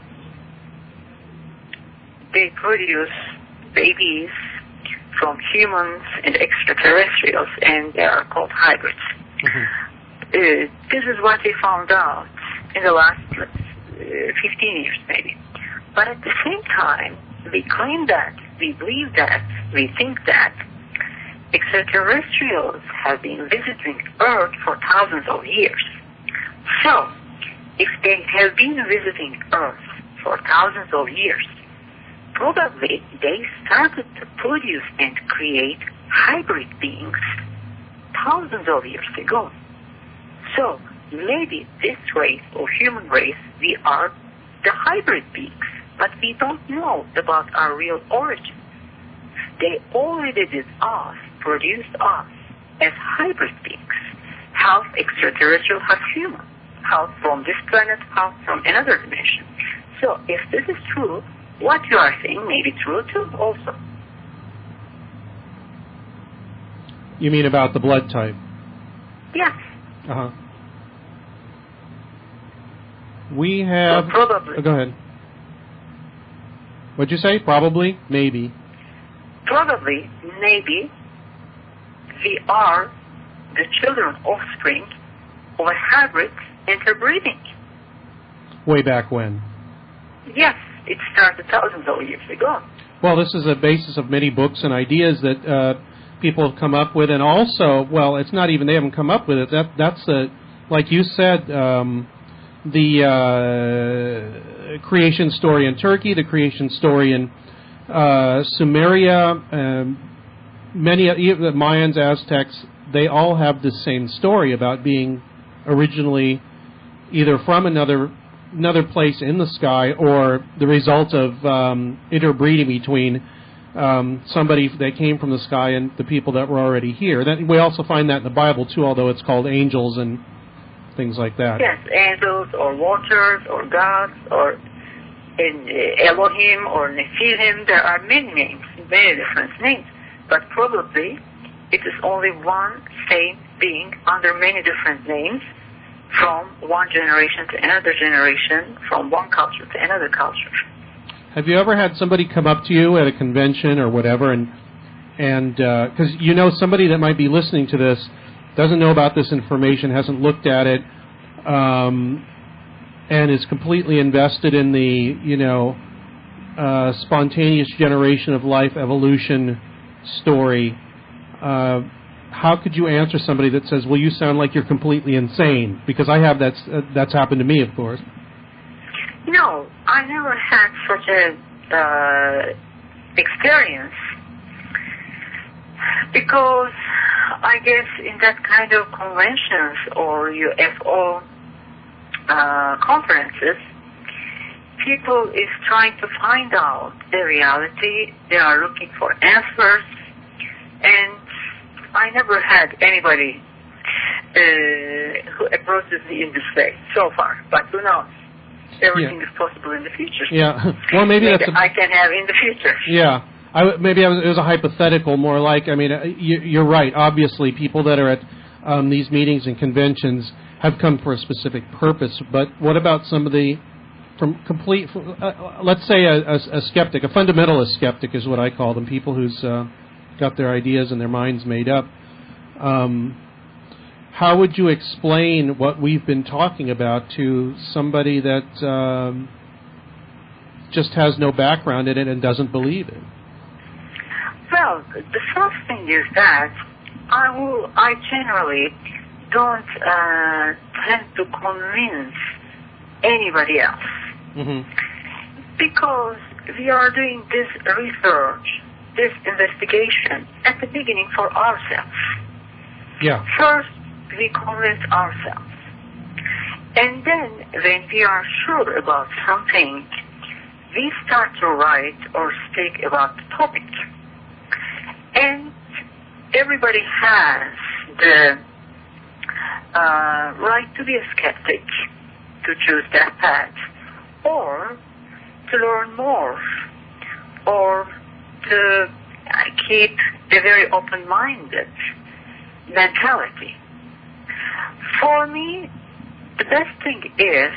They produce babies from humans and extraterrestrials, and they are called hybrids. Mm-hmm. Uh, this is what we found out in the last Uh, fifteen years maybe. But at the same time, we claim that, we believe that, we think that extraterrestrials have been visiting Earth for thousands of years. So, if they have been visiting Earth for thousands of years, probably they started to produce and create hybrid beings thousands of years ago. So, maybe this race or human race, we are the hybrid beings, but we don't know about our real origin. They already did us, produced us as hybrid beings, half extraterrestrial, half human, half from this planet, half from another dimension. So if this is true, what you are saying may be true too also. You mean about the blood type? Yes. Uh-huh. We have... So probably. Oh, go ahead. What'd you say? Probably? Maybe. Probably, maybe, we are the children, offspring of a hybrid interbreeding. Way back when? Yes, it started thousands of years ago. Well, this is a basis of many books and ideas that uh, people have come up with, and also, well, it's not even they haven't come up with it. That that's the, like you said, um, the uh, creation story in Turkey, the creation story in uh, Sumeria, um, many even the Mayans, Aztecs, they all have the same story about being originally either from another another place in the sky or the result of um, interbreeding between um, somebody that came from the sky and the people that were already here. That, we also find that in the Bible too, although it's called angels and things like that. Yes, angels or watchers or gods or in Elohim or Nephilim. There are many names, many different names, but probably it is only one same being under many different names, from one generation to another generation, from one culture to another culture. Have you ever had somebody come up to you at a convention or whatever, and and because uh, you know somebody that might be listening to this doesn't know about this information, hasn't looked at it, um, and is completely invested in the you know uh, spontaneous generation of life evolution story. Uh, how could you answer somebody that says, well, you sound like you're completely insane? Because I have that, uh, that's happened to me, of course. No, I never had such a uh, experience, because I guess in that kind of conventions or U F O uh, conferences, people is trying to find out the reality. They are looking for answers, and I never had anybody uh, who approaches me in this way so far, but who knows? Everything yeah. is possible in the future. Yeah. Well, maybe, maybe that's a, I can have in the future. Yeah. I, maybe I was, it was a hypothetical, more like, I mean, you, you're right. Obviously, people that are at um, these meetings and conventions have come for a specific purpose. But what about somebody from complete, uh, let's say a, a, a skeptic, a fundamentalist skeptic is what I call them, people who's uh, got their ideas and their minds made up. Um, how would you explain what we've been talking about to somebody that um, just has no background in it and doesn't believe it? Well, the first thing is that I will, I generally don't uh, tend to convince anybody else. Mm-hmm. Because we are doing this research, this investigation at the beginning for ourselves. Yeah. First, we convince ourselves. And then, when we are sure about something, we start to write or speak about the topic. And everybody has the uh, right to be a skeptic, to choose that path, or to learn more, or to keep a very open-minded mentality. For me, the best thing is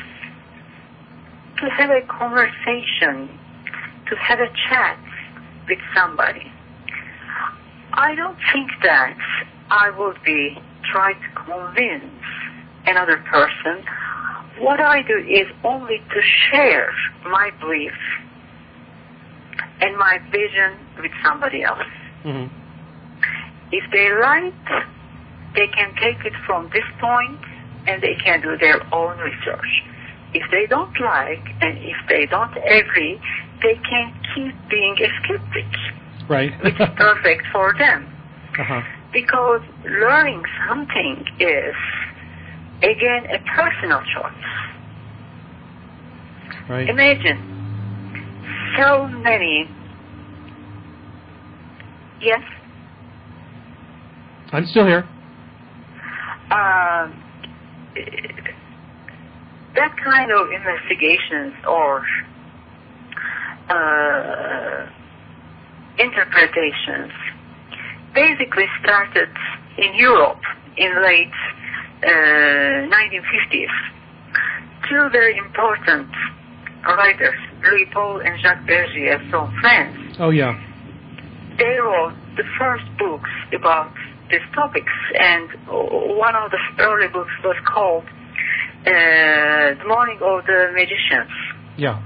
to have a conversation, to have a chat with somebody. I don't think that I would be trying to convince another person. What I do is only to share my belief and my vision with somebody else. Mm-hmm. If they like, they can take it from this point and they can do their own research. If they don't like and if they don't agree, they can keep being a skeptic. Right. Which is perfect for them. Uh-huh. Because learning something is again, a personal choice. Right. Imagine so many. Yes? I'm still here. Uh, that kind of investigations or uh, interpretations basically started in Europe in late uh, nineteen fifties. Two very important writers, Louis Paul and Jacques Bergier, from France. Oh, yeah. They wrote the first books about these topics, and one of the early books was called uh, The Morning of the Magicians. Yeah.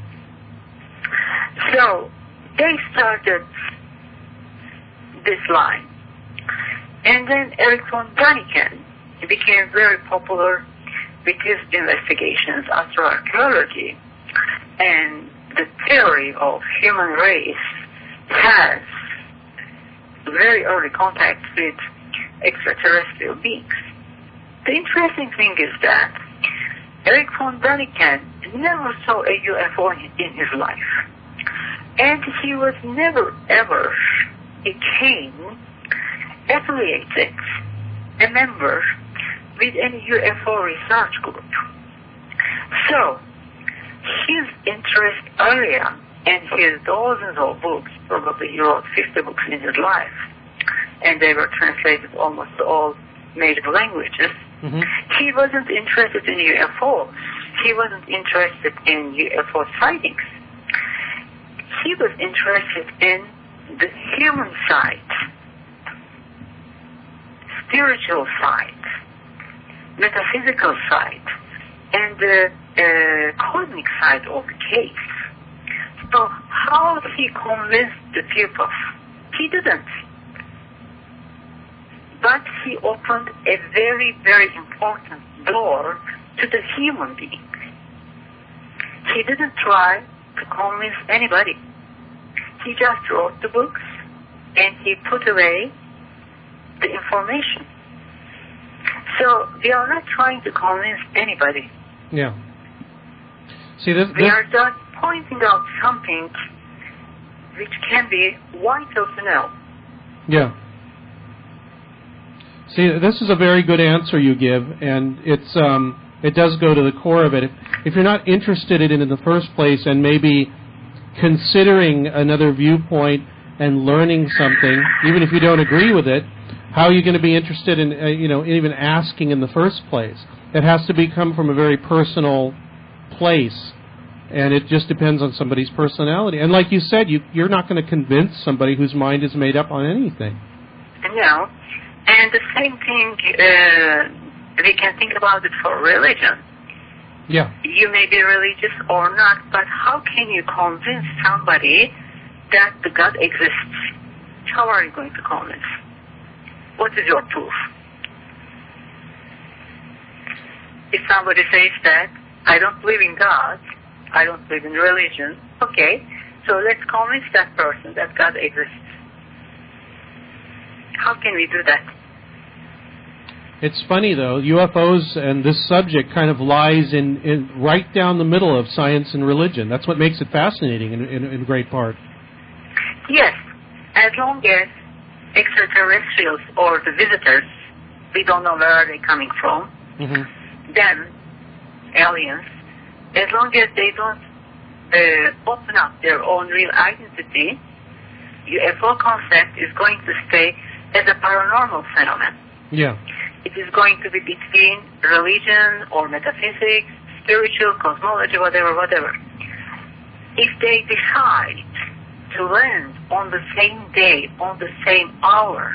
So they started this line. And then Erich von Däniken became very popular with his investigations, astroarchaeology, and the theory of human race has very early contact with extraterrestrial beings. The interesting thing is that Erich von Däniken never saw a U F O in his life. And he was never ever became affiliated, a member with any U F O research group. So, his interest earlier and his dozens of books, probably he wrote fifty books in his life, and they were translated almost to all major languages. Mm-hmm. He wasn't interested in U F Os. He wasn't interested in U F O sightings. He was interested in the human side, spiritual side, metaphysical side, and the uh, cosmic side of the case. So how he convinced the people? He didn't. But he opened a very, very important door to the human being. He didn't try to convince anybody. He just wrote the books and he put away the information. So we are not trying to convince anybody. Yeah. See, this, this... We are just pointing out something which can be vital to know. Yeah. See, this is a very good answer you give, and it's um, it does go to the core of it. If, if you're not interested in it in the first place, and maybe considering another viewpoint and learning something, even if you don't agree with it, how are you going to be interested in, uh, you know, even asking in the first place? It has to be come from a very personal place, and it just depends on somebody's personality. And like you said, you, you're not going to convince somebody whose mind is made up on anything. No. And the same thing, uh, we can think about it for religion. Yeah. You may be religious or not, but how can you convince somebody that the God exists? How are you going to convince? What is your proof? If somebody says that, I don't believe in God, I don't believe in religion, okay, so let's convince that person that God exists. How can we do that? It's funny, though, U F Os and this subject kind of lies in, in right down the middle of science and religion. That's what makes it fascinating in, in, in great part. Yes, as long as extraterrestrials or the visitors, we don't know where are they coming from, mm-hmm. them, aliens, as long as they don't uh, open up their own real identity, U F O concept is going to stay as a paranormal phenomenon. Yeah. It is going to be between religion or metaphysics, spiritual, cosmology, whatever, whatever. If they decide to land on the same day, on the same hour,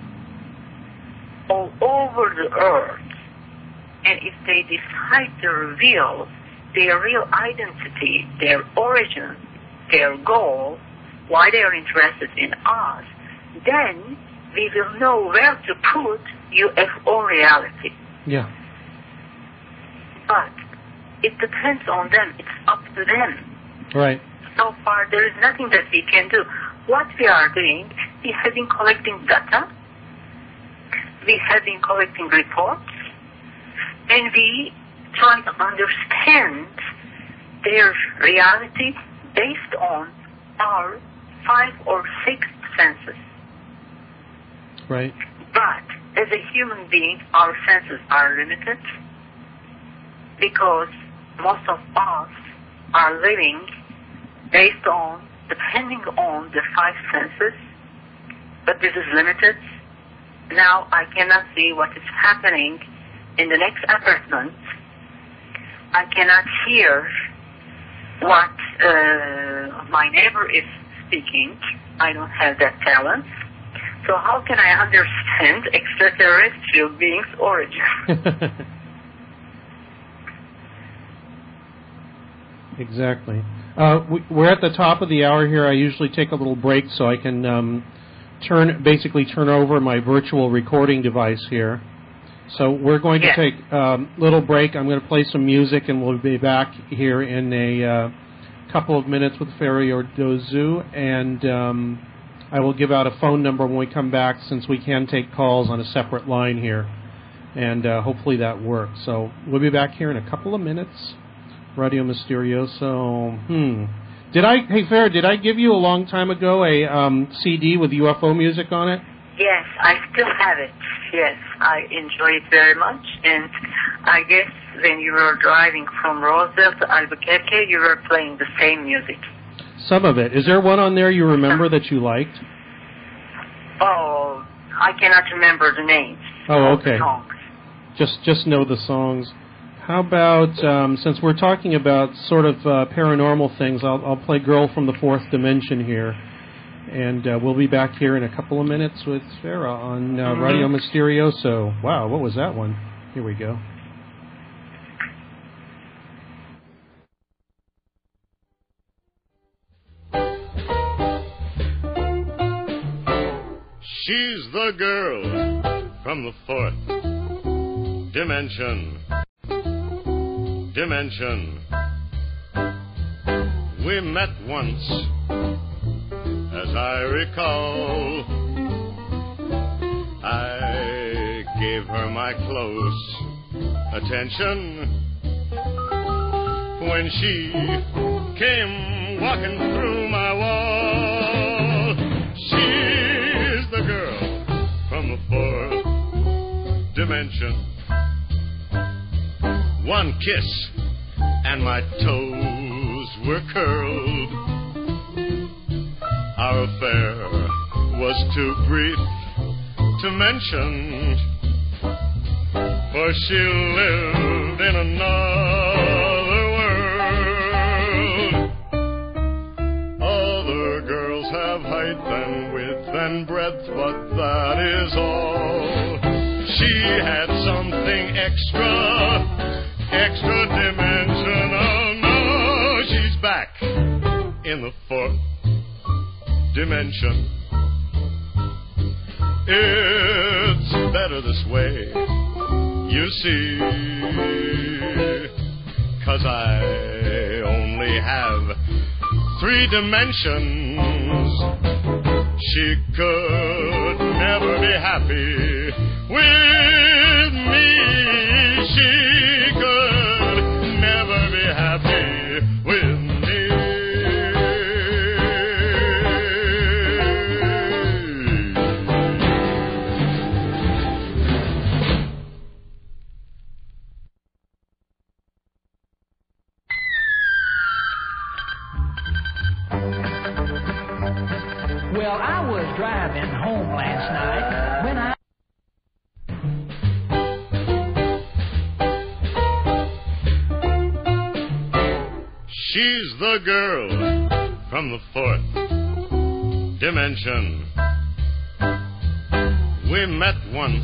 all over the earth, and if they decide to reveal their real identity, their origin, their goal, why they are interested in us, then we will know where to put U F O reality. Yeah. But it depends on them. It's up to them. Right. So far, there is nothing that we can do. What we are doing, we have been collecting data. We have been collecting reports. and we try to understand their reality based on our five or six senses. Right. But as a human being, our senses are limited because most of us are living based on, depending on the five senses, but this is limited. Now I cannot see what is happening in the next apartment. I cannot hear what uh, my neighbor is speaking. I don't have that talent. So how can I understand extraterrestrial beings' origin? Exactly. Uh, we, we're at the top of the hour here. I usually take a little break so I can um, turn, basically turn over my virtual recording device here. So we're going to yes. take a um, little break. I'm going to play some music, and we'll be back here in a uh, couple of minutes with Feria Dozu, and um, I will give out a phone number when we come back, since we can take calls on a separate line here, and uh, hopefully that works. So we'll be back here in a couple of minutes. Radio Mysterioso. Hmm. Did I, hey Feria, did I give you a long time ago a um, C D with U F O music on it? Yes, I still have it. Yes, I enjoy it very much. And I guess when you were driving from Roseville to Albuquerque, you were playing the same music. Some of it. Is there one on there you remember that you liked? Oh, I cannot remember the names. Oh, of okay. The songs. Just, just know the songs. How about, um, since we're talking about sort of uh, paranormal things, I'll, I'll play Girl from the Fourth Dimension here. And uh, we'll be back here in a couple of minutes with Feria on uh, mm-hmm. Radio Mysterioso. Wow, what was that one? Here we go. She's the girl from the fourth dimension. Dimension. We met once, as I recall. I gave her my close attention when she came walking through my wall. She's the girl from the fourth dimension. One kiss and my toes were curled. Our affair was too brief to mention, for she lived in another world. Other girls have height and width and breadth, but that is all. She had something extra, extra dimensional. No, she's back in the fourth dimension. It's better this way, you see, 'cause I only have three dimensions. She could never be happy with me. She could never be happy with me. Well, I was driving home last night when I... She's the girl from the fourth dimension. We met once,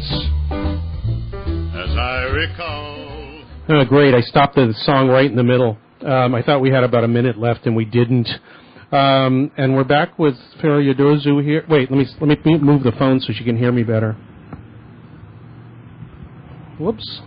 as I recall. Oh, great. I stopped the song right in the middle. Um, I thought we had about a minute left, and we didn't. Um, and we're back with Feria Dozu here. Wait, let me let me move the phone so she can hear me better. Whoops.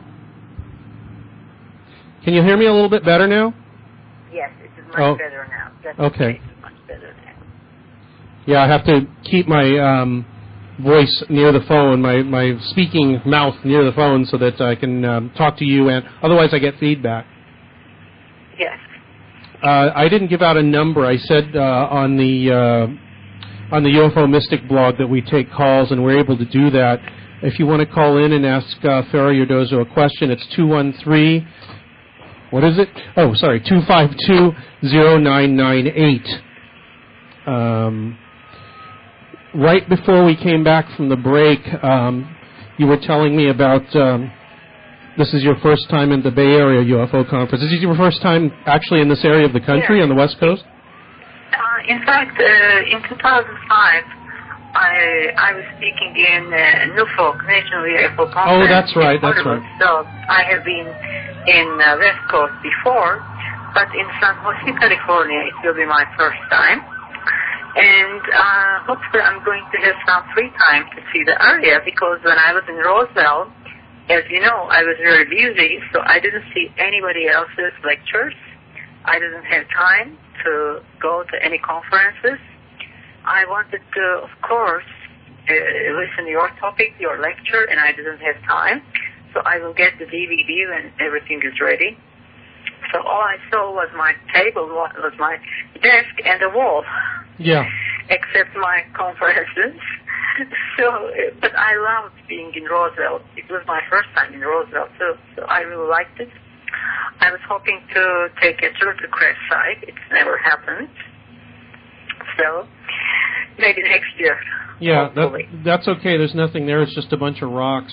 Can you hear me a little bit better now? Yes, it is much oh. better now. That's okay. It's much better now. Yeah, I have to keep my um, voice near the phone, my, my speaking mouth near the phone, so that I can um, talk to you, and otherwise I get feedback. Yes. Uh, I didn't give out a number. I said uh, on the uh, on the U F O Mystic blog that we take calls, and we're able to do that. If you want to call in and ask uh, Farah Yardozo a question, it's two one three, what is it? Oh, sorry, two five two, zero nine nine eight. Um, right before we came back from the break, um, you were telling me about, um, this is your first time in the Bay Area U F O conference. Is this your first time actually in this area of the country, yeah. on the West Coast? Uh, in fact, uh, in two thousand five, I I was speaking in uh, Norfolk National U F O Conference. Oh, that's right, that's right. So I have been in uh, West Coast before, but in San Jose, California, it will be my first time. And uh, hopefully I'm going to have some free time to see the area, because when I was in Roswell, as you know, I was very busy, so I didn't see anybody else's lectures. I didn't have time to go to any conferences. I wanted to, of course, uh, listen to your topic, your lecture, and I didn't have time. So I will get the D V D when everything is ready. So all I saw was my table, was my desk, and the wall. Yeah. Except my conferences. So, but I loved being in Roswell. It was my first time in Roswell, too. So I really liked it. I was hoping to take a tour to Crash site. It's never happened. So maybe next year. Yeah, that, that's okay. There's nothing there. It's just a bunch of rocks.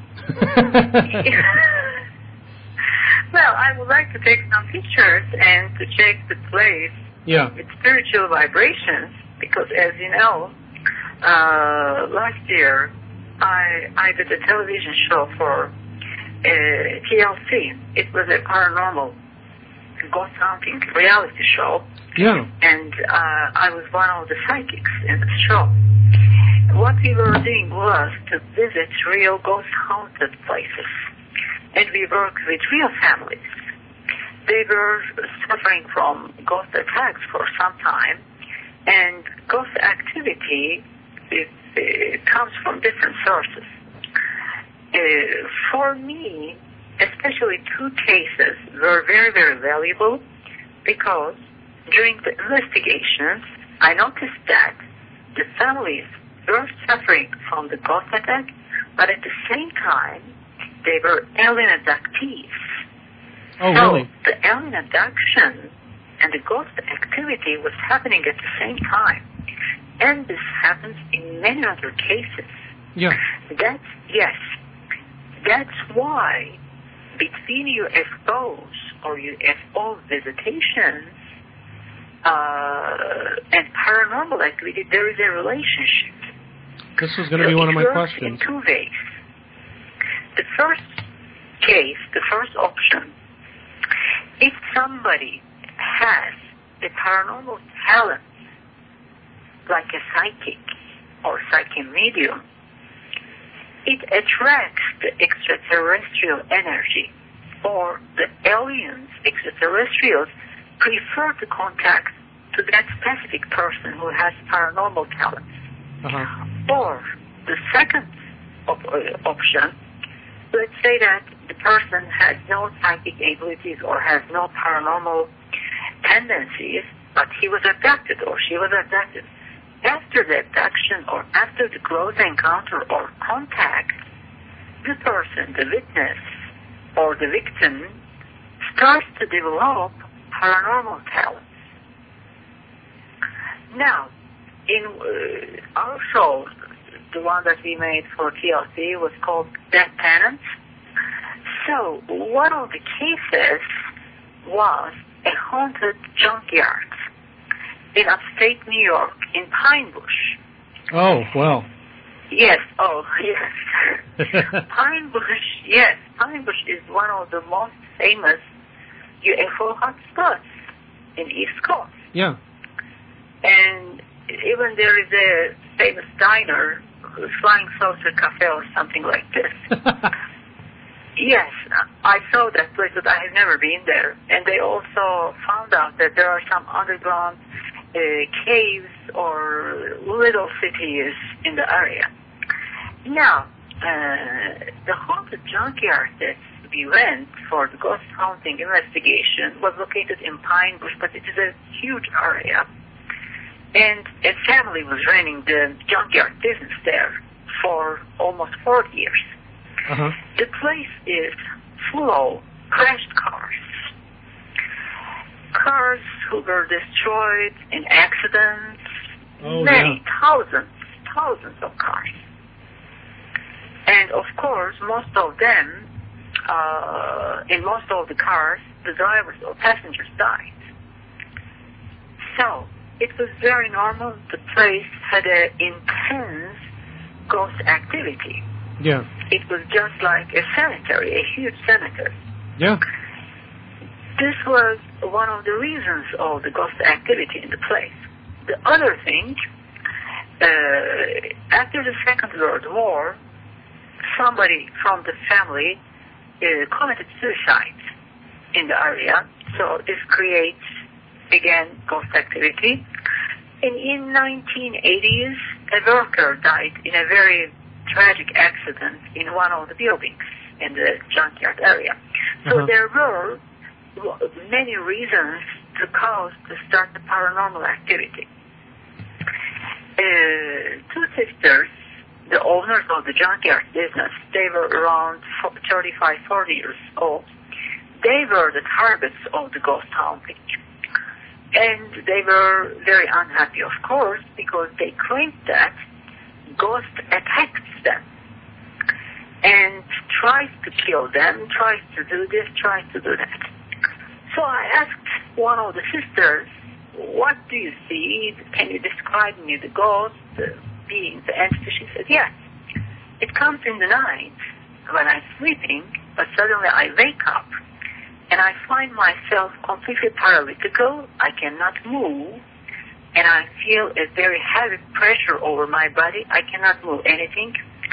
Well, I would like to take some pictures and to check the place yeah. with spiritual vibrations, because as you know, uh, last year I I did a television show for uh, T L C. It was a paranormal ghost hunting reality show. Yeah. And uh, I was one of the psychics in the show. What we were doing was to visit real ghost-haunted places. And we worked with real families. They were suffering from ghost attacks for some time. And ghost activity it, it comes from different sources. Uh, for me, especially two cases were very, very valuable, because during the investigations, I noticed that the families were suffering from the ghost attack, but at the same time, they were alien abductees. Oh, so really? The alien abduction and the ghost activity was happening at the same time. And this happens in many other cases. Yeah. That's, yes. That's why between U F Os or U F O visitations uh, and paranormal activity, there is a relationship. This was going to so be one of my questions. In two ways. The first case, the first option, if somebody has a paranormal talent, like a psychic or psychic medium, it attracts the extraterrestrial energy, or the aliens, extraterrestrials, prefer to contact to that specific person who has paranormal talents. Uh-huh. Or the second op- uh, option, let's say that the person has no psychic abilities or has no paranormal tendencies, but he was abducted or she was abducted. After the abduction or after the close encounter or contact, the person, the witness or the victim, starts to develop paranormal talents. Now, in uh, our show, the one that we made for T L C was called Death Penance. So one of the cases was a haunted junkyard in upstate New York, in Pine Bush. Oh, well. Yes, oh, yes. Pine Bush, yes, Pine Bush is one of the most famous U F O hotspots in East Coast. Yeah. And even there is a famous diner, Flying Saucer Cafe or something like this. Yes, I saw that place, but I have never been there. And they also found out that there are some underground uh, caves or little cities in the area. Now, uh, the haunted junkyard that we went for the ghost hunting investigation was located in Pine Bush, but it is a huge area. And a family was running the junkyard business there for almost forty years. Uh-huh. The place is full of crashed cars. Cars who were destroyed in accidents. Oh, Many, yeah. thousands, thousands of cars. And of course, most of them, uh, in most of the cars, the drivers or passengers died. So, it was very normal. The place had an intense ghost activity. Yeah. It was just like a cemetery, a huge cemetery. Yeah. This was one of the reasons of the ghost activity in the place. The other thing, uh, after the Second World War, somebody from the family uh, committed suicide in the area. So this creates, again, ghost activity. And in nineteen eighties, a worker died in a very tragic accident in one of the buildings in the junkyard area. So Uh-huh. there were many reasons to cause to start the paranormal activity. Uh, two sisters, the owners of the junkyard business, they were around thirty-five, forty years old. They were the targets of the ghost hunting. And they were very unhappy, of course, because they claimed that ghost attacks them and tries to kill them, tries to do this, tries to do that. So I asked one of the sisters, what do you see? Can you describe me the ghost, the being, the entity? She said, yes. It comes in the night when I'm sleeping, but suddenly I wake up and I find myself completely paralytical. I cannot move, and I feel a very heavy pressure over my body. I cannot move anything.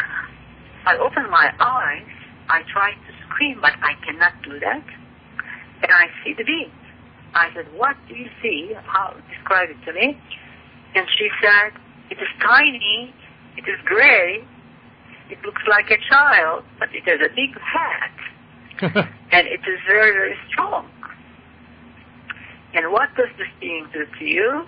I open my eyes. I try to scream, but I cannot do that. And I see the being. I said, what do you see? How? Describe it to me. And she said, it is tiny, it is gray, it looks like a child, but it has a big hat. And it is very, very strong. And what does this being do to you?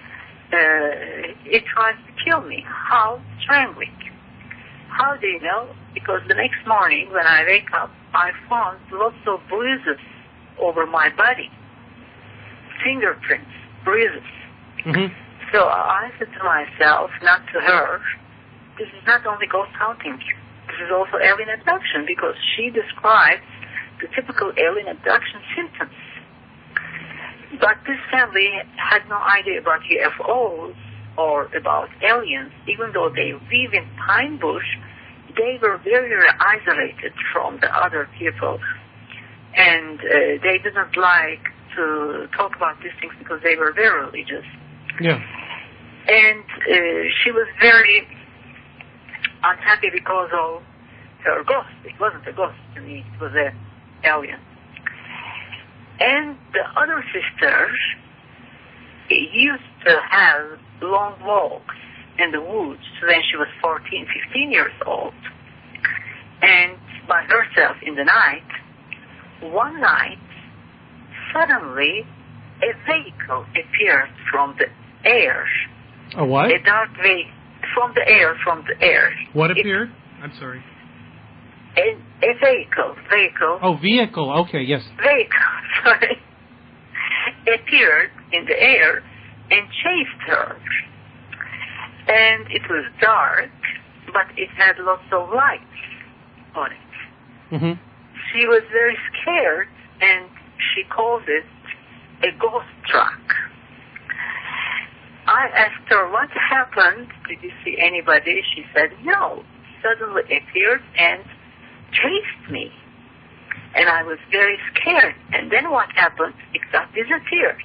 Uh, it tries to kill me. How? Strangling. How do you know? Because the next morning when I wake up, I found lots of bruises over my body. Fingerprints, bruises. Mm-hmm. So I said to myself, not to her, this is not only ghost hunting, this is also alien abduction, because she describes the typical alien abduction symptoms. But this family had no idea about U F Os or about aliens. Even though they live in Pine Bush, they were very, very isolated from the other people. And uh, they didn't like to talk about these things because they were very religious. Yeah. And uh, she was very unhappy because of her ghost. It wasn't a ghost to me, it was an alien. And the other sister used to have long walks in the woods when she was fourteen, fifteen years old. And by herself in the night, one night, suddenly a vehicle appeared from the air. A what? A dark vehicle from the air, from the air. What It- appeared? I'm sorry. A, a vehicle, vehicle, Oh, vehicle. Okay, yes. vehicle, sorry, appeared in the air and chased her. And it was dark, but it had lots of lights on it. Mm-hmm. She was very scared, and she called it a ghost truck. I asked her, what happened? Did you see anybody? She said, no. Suddenly appeared and chased me. And I was very scared. And then what happened? It got disappeared.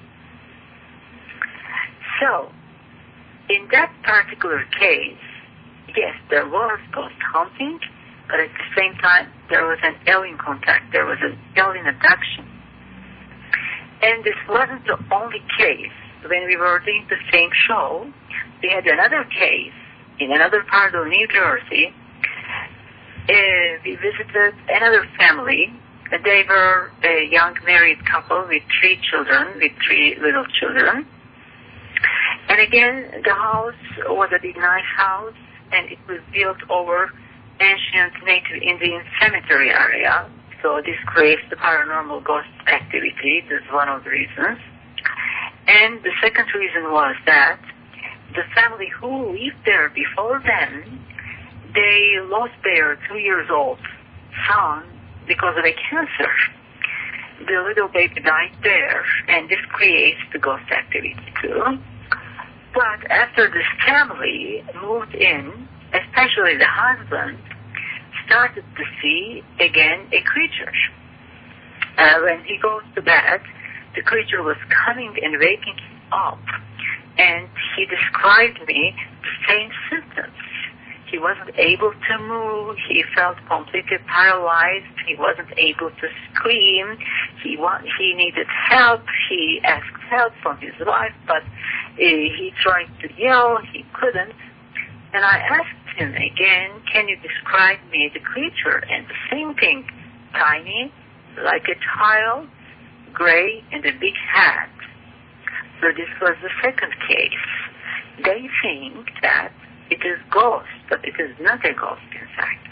So, in that particular case, yes, there was ghost hunting, but at the same time, there was an alien contact. There was an alien abduction. And this wasn't the only case. When we were doing the same show, we had another case in another part of New Jersey, uh, we visited another family. They were a young married couple with three children, with three little children. And again, the house was a big, nice house, and it was built over ancient Native Indian cemetery area. So this creates the paranormal ghost activity. That's one of the reasons. And the second reason was that the family who lived there before them, they lost their two-years-old son because of a cancer. The little baby died there, and this creates the ghost activity too. But after this family moved in, especially the husband, started to see again a creature. Uh, when he goes to bed, the creature was coming and waking him up, and he described me the same symptoms. He wasn't able to move. He felt completely paralyzed. He wasn't able to scream. He wa- he needed help. He asked help from his wife, but uh, he tried to yell. He couldn't. And I asked him again, can you describe me the creature? And the same thing, tiny, like a child, gray, and a big hat. So this was the second case. They think that it is ghost, but it is not a ghost, in fact.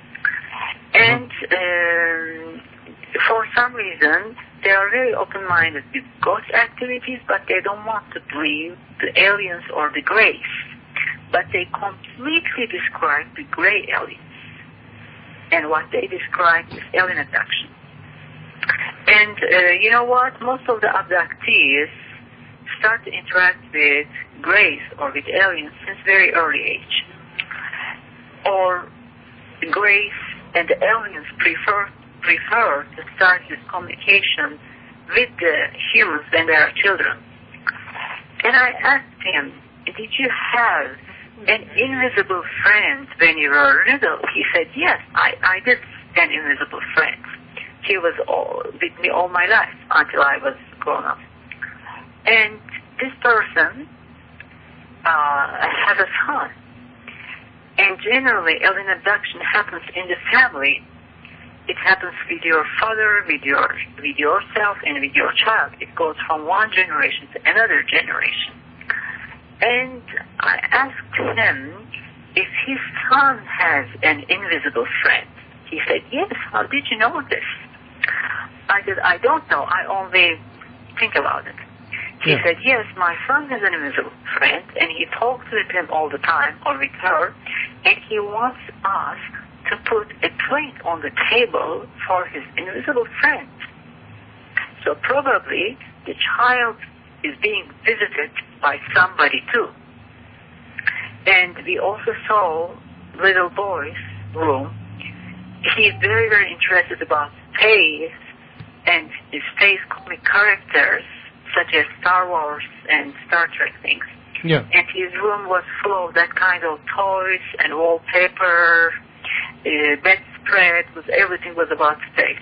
And um, for some reason, they are very open-minded with ghost activities, but they don't want to believe the aliens or the grays. But they completely describe the gray aliens. And what they describe is alien abduction. And uh, you know what? Most of the abductees start to interact with grays or with aliens since very early age. Or the grays and the aliens prefer prefer to start this communication with the humans when they are children. And I asked him, did you have an invisible friend when you were little? He said, yes, I, I did an invisible friend. He was all, with me all my life until I was grown up. And this person uh, has a son. And generally, alien abduction happens in the family. It happens with your father, with your with yourself, and with your child. It goes from one generation to another generation. And I asked him if his son has an invisible friend. He said, yes, how did you know this? I said, I don't know. I only think about it. He yeah. said, yes, my son has an invisible friend, and he talks with him all the time, or with her, and he wants us to put a plate on the table for his invisible friend. So probably the child is being visited by somebody too. And we also saw little boy's room. He's very, very interested about space and the space comic characters such as Star Wars and Star Trek things. Yeah. And his room was full of that kind of toys and wallpaper, uh, bedspread, was everything was about space.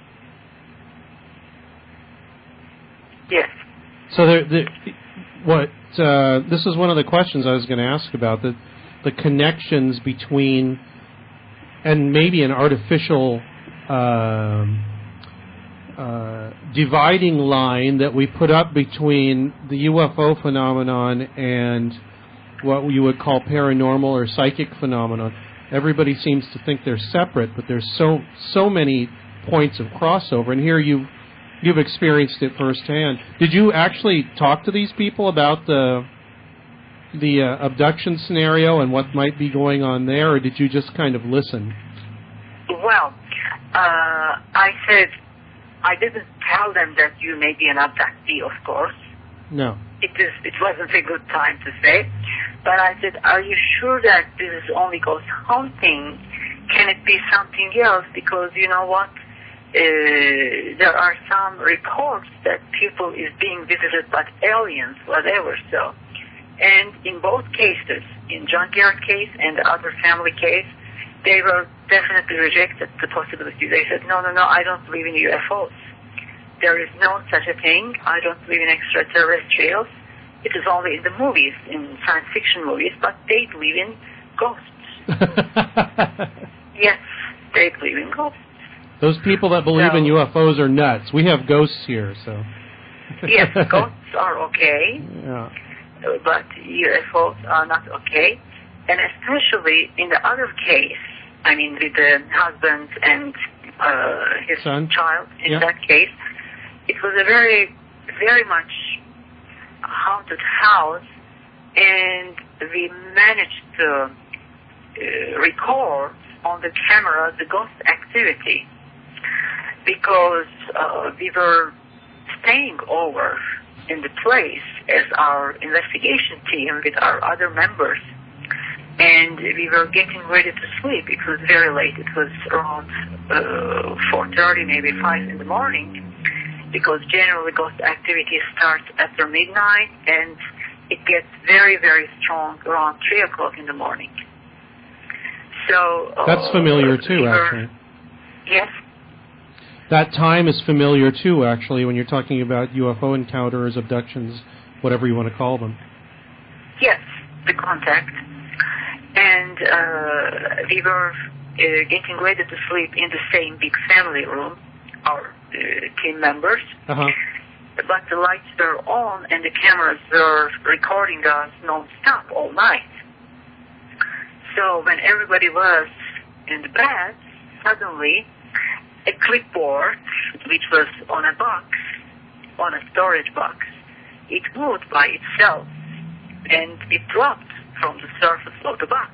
Yes. So there, the, what uh, this is one of the questions I was going to ask about, the the connections between, and maybe an artificial um, uh, dividing line that we put up between the U F O phenomenon and what you would call paranormal or psychic phenomenon. Everybody seems to think they're separate, but there's so so many points of crossover. And here you you've experienced it firsthand. Did you actually talk to these people about the the uh, abduction scenario and what might be going on there, or did you just kind of listen? Well, uh, I said I didn't tell them that you may be an abductee, of course. No. It is. It wasn't a good time to say. But I said, are you sure that this is only ghost hunting? Can it be something else? Because you know what? Uh, there are some reports that people is being visited by aliens, whatever. So, and in both cases, in Junkyard case and the other family case, they were definitely rejected the possibility. They said, no, no, no, I don't believe in U F Os. There is no such a thing. I don't believe in extraterrestrials. it is only in the movies, in science fiction movies, but they believe in ghosts. Yes, they believe in ghosts. Those people that believe so, in U F Os are nuts. We have ghosts here, so. Yes, ghosts are okay, yeah. but U F Os are not okay. And especially in the other case, I mean, with the husband and uh, his Son? child, in yeah. that case, it was a very, very much haunted house, and we managed to uh, record on the camera the ghost activity because uh, we were staying over in the place as our investigation team with our other members, and we were getting ready to sleep. It was very late. It was around uh, four thirty, maybe five in the morning, because generally ghost activity starts after midnight, and it gets very, very strong around three o'clock in the morning. So uh, that's familiar too, we were, actually. Yes. That time is familiar too, actually, when you're talking about U F O encounters, abductions, whatever you want to call them. Yes, the contact. And uh, we were uh, getting ready to sleep in the same big family room, our uh, team members. Uh-huh. But the lights were on and the cameras were recording us non-stop all night. So when everybody was in the bed, suddenly a clipboard, which was on a box, on a storage box, it moved by itself and it dropped from the surface of the box.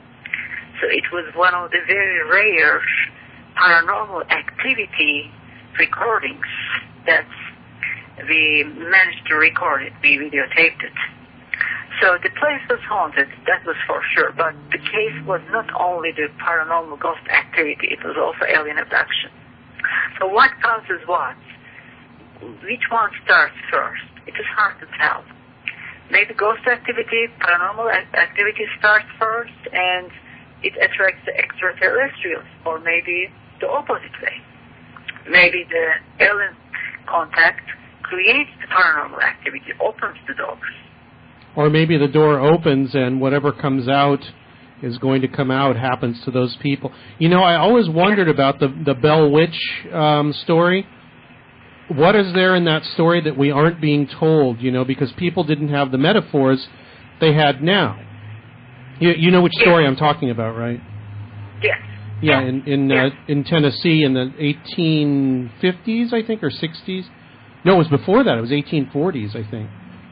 So it was one of the very rare paranormal activity recordings that we managed to record it. We videotaped it. So the place was haunted, that was for sure, but the case was not only the paranormal ghost activity, it was also alien abduction. So what causes what? Which one starts first? It is hard to tell. Maybe ghost activity, paranormal activity starts first and it attracts the extraterrestrials, or maybe the opposite way. Maybe the alien contact creates the paranormal activity, opens the doors. Or maybe the door opens and whatever comes out is going to come out happens to those people. You know, I always wondered about the, the Bell Witch um, story. What is there in that story that we aren't being told, you know, because people didn't have the metaphors they had now. You, you know which story I'm talking about, right? Yes. Yeah, in in, yes. uh, in Tennessee in the eighteen fifties, I think, or sixties. No, it was before that. It was eighteen forties, I think.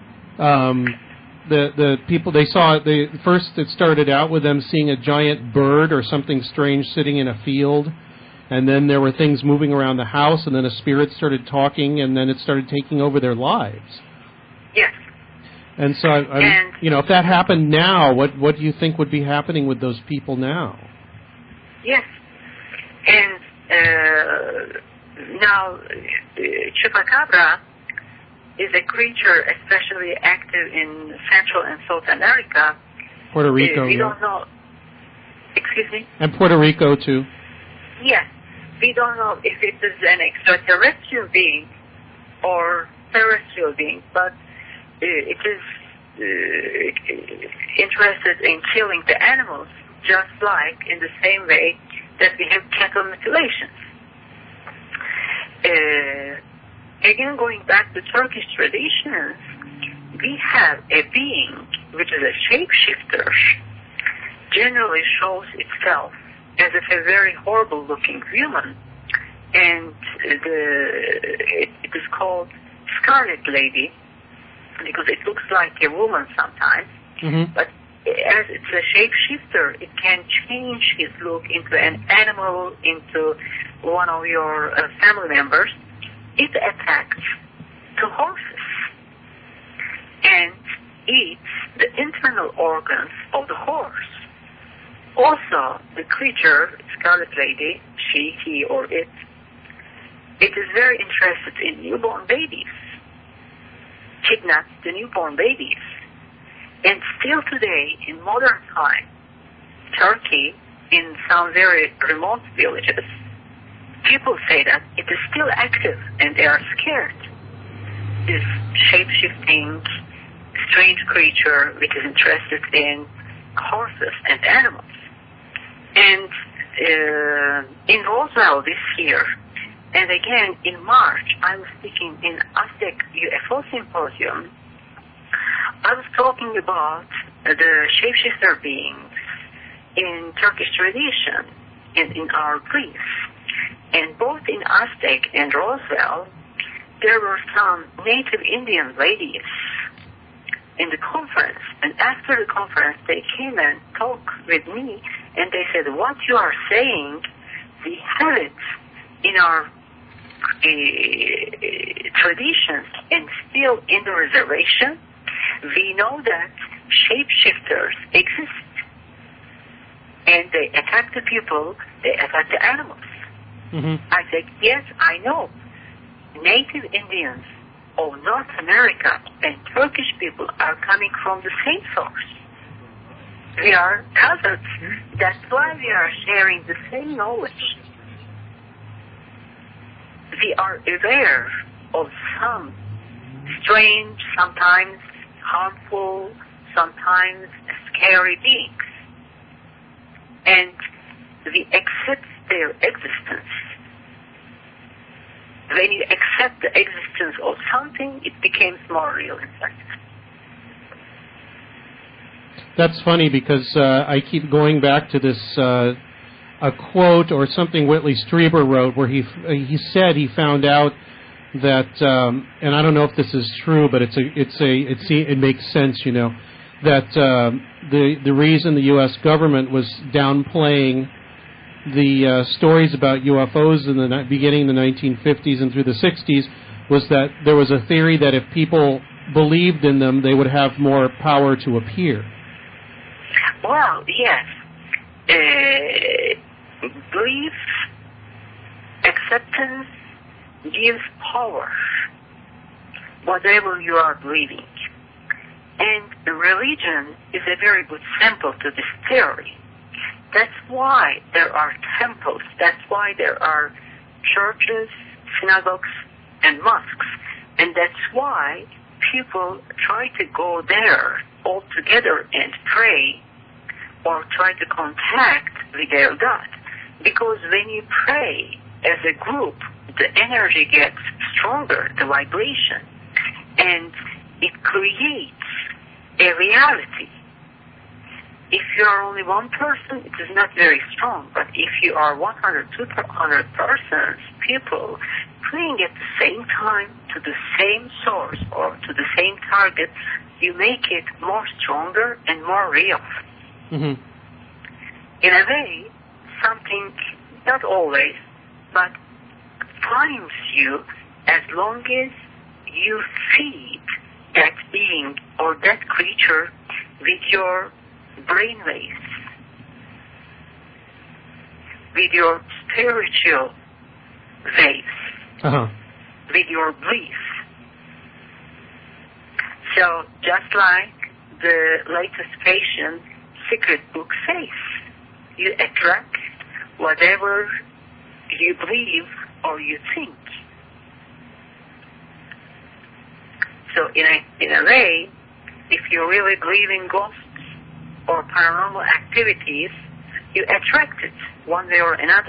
Um, the the people, they saw, they first it started out with them seeing a giant bird or something strange sitting in a field. And then there were things moving around the house, and then a spirit started talking, and then it started taking over their lives. Yes. And so, I'm, and you know, if that happened now, what what do you think would be happening with those people now? Yes. And uh, now, uh, Chupacabra is a creature especially active in Central and South America. Puerto Rico. Uh, we yeah. don't know. Excuse me? And Puerto Rico, too. Yes. We don't know if it is an extraterrestrial being or terrestrial being, but uh, it is uh, interested in killing the animals, just like in the same way that we have cattle mutilations. Uh, again, going back to Turkish traditions, we have a being which is a shapeshifter, generally shows itself as if a very horrible-looking human, and the, it, it is called Scarlet Lady because it looks like a woman sometimes, Mm-hmm. but as it's a shapeshifter, it can change its look into an animal, into one of your uh, family members. It attacks to horses and eats the internal organs of the horse. Also, the creature, Scarlet Lady, she, he, or it, it is very interested in newborn babies, kidnaps the newborn babies. And still today, in modern time, Turkey, in some very remote villages, people say that it is still active and they are scared. This shape-shifting strange creature which is interested in horses and animals. And uh, in Roswell this year, and again in March, I was speaking in Aztec U F O Symposium. I was talking about the shapeshifter beings in Turkish tradition and in our beliefs. And both in Aztec and Roswell, there were some native Indian ladies in the conference. And after the conference, they came and talked with me, and they said, what you are saying, we have it in our uh, traditions, and still in the reservation, we know that shapeshifters exist. And they attack the people, they attack the animals. Mm-hmm. I said, yes, I know. Native Indians of North America and Turkish people are coming from the same source. We are cousins. That's why we are sharing the same knowledge. We are aware of some strange, sometimes harmful, sometimes scary beings. And we accept their existence. When you accept the existence of something, it becomes more real, in fact. That's funny because uh, I keep going back to this uh, a quote or something Whitley Strieber wrote where he he said he found out that, um, and I don't know if this is true, but it's a it's a it's it makes sense, you know, that uh, the the reason the U S government was downplaying the uh, stories about U F Os in the ni- beginning of the nineteen fifties and through the sixties was that there was a theory that if people believed in them, they would have more power to appear. Well, yes. Uh, belief, acceptance gives power, whatever you are believing. And the religion is a very good sample to this theory. That's why there are temples. That's why there are churches, synagogues, and mosques. And that's why people try to go there all together and pray or try to contact with their God. Because when you pray as a group, the energy gets stronger, the vibration, and it creates a reality. If you are only one person, it is not very strong. But if you are one hundred, two hundred persons, people praying at the same time to the same source or to the same target, you make it more stronger and more real. Mm-hmm. In a way, something, not always, but finds you as long as you feed that being or that creature with your brainwaves, with your spiritual waves, Uh-huh. with your beliefs. So just like the latest patient secret book says, you attract whatever you believe or you think. So in a, in a way, if you really believe in ghosts or paranormal activities, you attract it one way or another.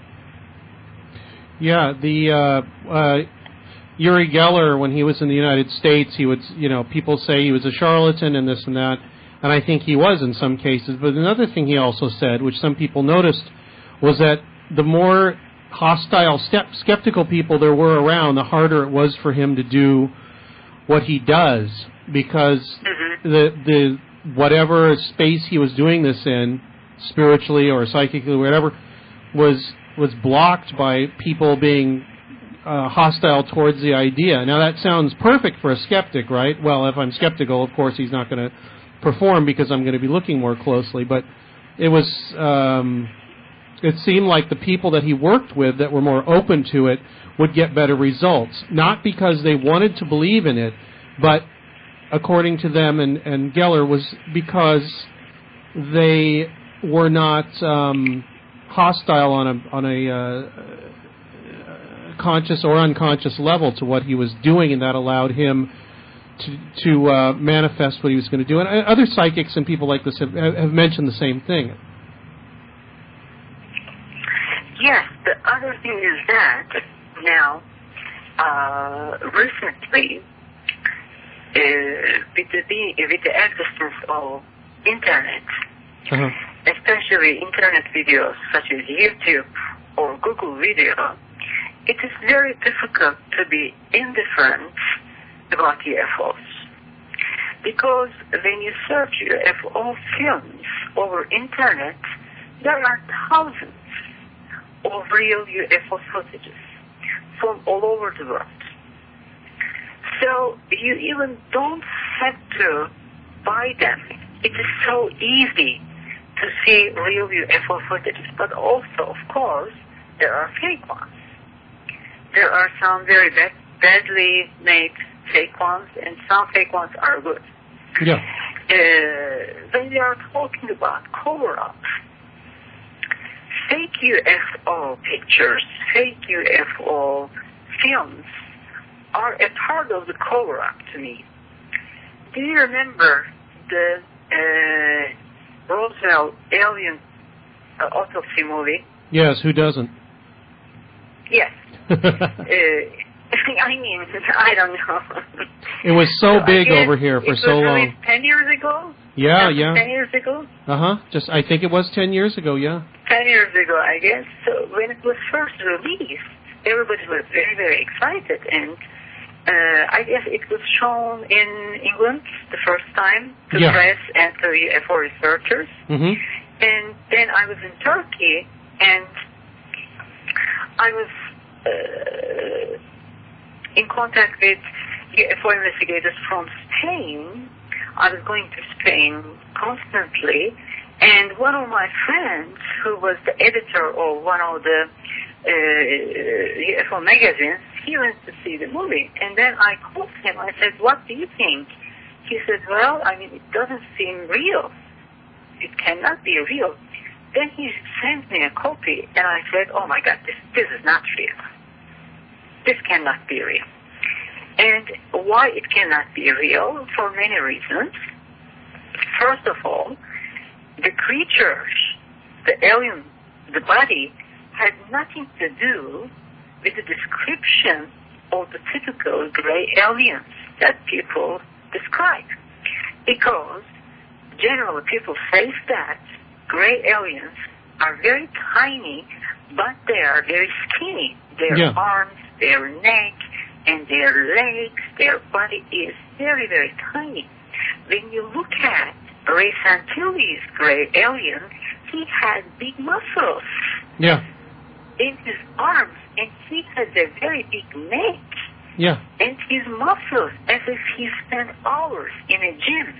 Yeah, the uh, uh, Uri Geller, when he was in the United States, he would, you know, people say he was a charlatan and this and that, and I think he was in some cases. But another thing he also said, which some people noticed, was that the more hostile, step- skeptical people there were around, the harder it was for him to do what he does, because Mm-hmm. the the whatever space he was doing this in, spiritually or psychically, whatever, was was blocked by people being uh, hostile towards the idea. Now that sounds perfect for a skeptic, right? Well, if I'm skeptical, of course he's not going to perform because I'm going to be looking more closely. But it was, um, it seemed like the people that he worked with that were more open to it would get better results. Not because they wanted to believe in it, but according to them and, and Geller, was because they were not um, hostile on a on a uh, conscious or unconscious level to what he was doing, and that allowed him to, to uh, manifest what he was going to do. And uh, other psychics and people like this have, have mentioned the same thing. Yes, the other thing is that now, uh, recently, uh, with, the, with the existence of internet, uh-huh. especially internet videos such as YouTube or Google Video, it is very difficult to be indifferent about U F Os. Because when you search U F O films over internet, there are thousands of real U F O footages from all over the world. So you even don't have to buy them. It is so easy to see real U F O footages, but also, of course, there are fake ones. There are some very bad, badly made fake ones, and some fake ones are good. Yeah. Uh, when we are talking about cover-ups, fake U F O pictures, fake U F O films are a part of the cover-up to me. Do you remember the uh, Roswell alien uh, autopsy movie? Yes, who doesn't? Yes. uh, I mean, I don't know. It was so, so big over here for so long. It was ten years ago? Yeah, yeah. ten years ago? Uh-huh. Just, I think it was ten years ago, yeah. ten years ago, I guess. So when it was first released, everybody was very, very excited. And uh, I guess it was shown in England the first time to yeah. press and to U F O researchers. Mm-hmm. And then I was in Turkey, and I was uh, in contact with U F O investigators from Spain. I was going to Spain constantly, and one of my friends, who was the editor of one of the uh, U F O magazines, he went to see the movie. And then I called him. I said, "What do you think?" He said, "Well, I mean, it doesn't seem real. It cannot be real." Then he sent me a copy, and I said, "Oh my God, this this is not real. This cannot be real." And why it cannot be real? For many reasons. First of all, the creatures, the alien, the body, had nothing to do with the description of the typical gray aliens that people describe. Because generally people face that gray aliens are very tiny, but they are very skinny. Their yeah. arms, their neck, and their legs, their body is very, very tiny. When you look at Ray Santilli's gray alien, he had big muscles yeah. in his arms, and he has a very big neck. Yeah. And his muscles, as if he spent hours in a gym.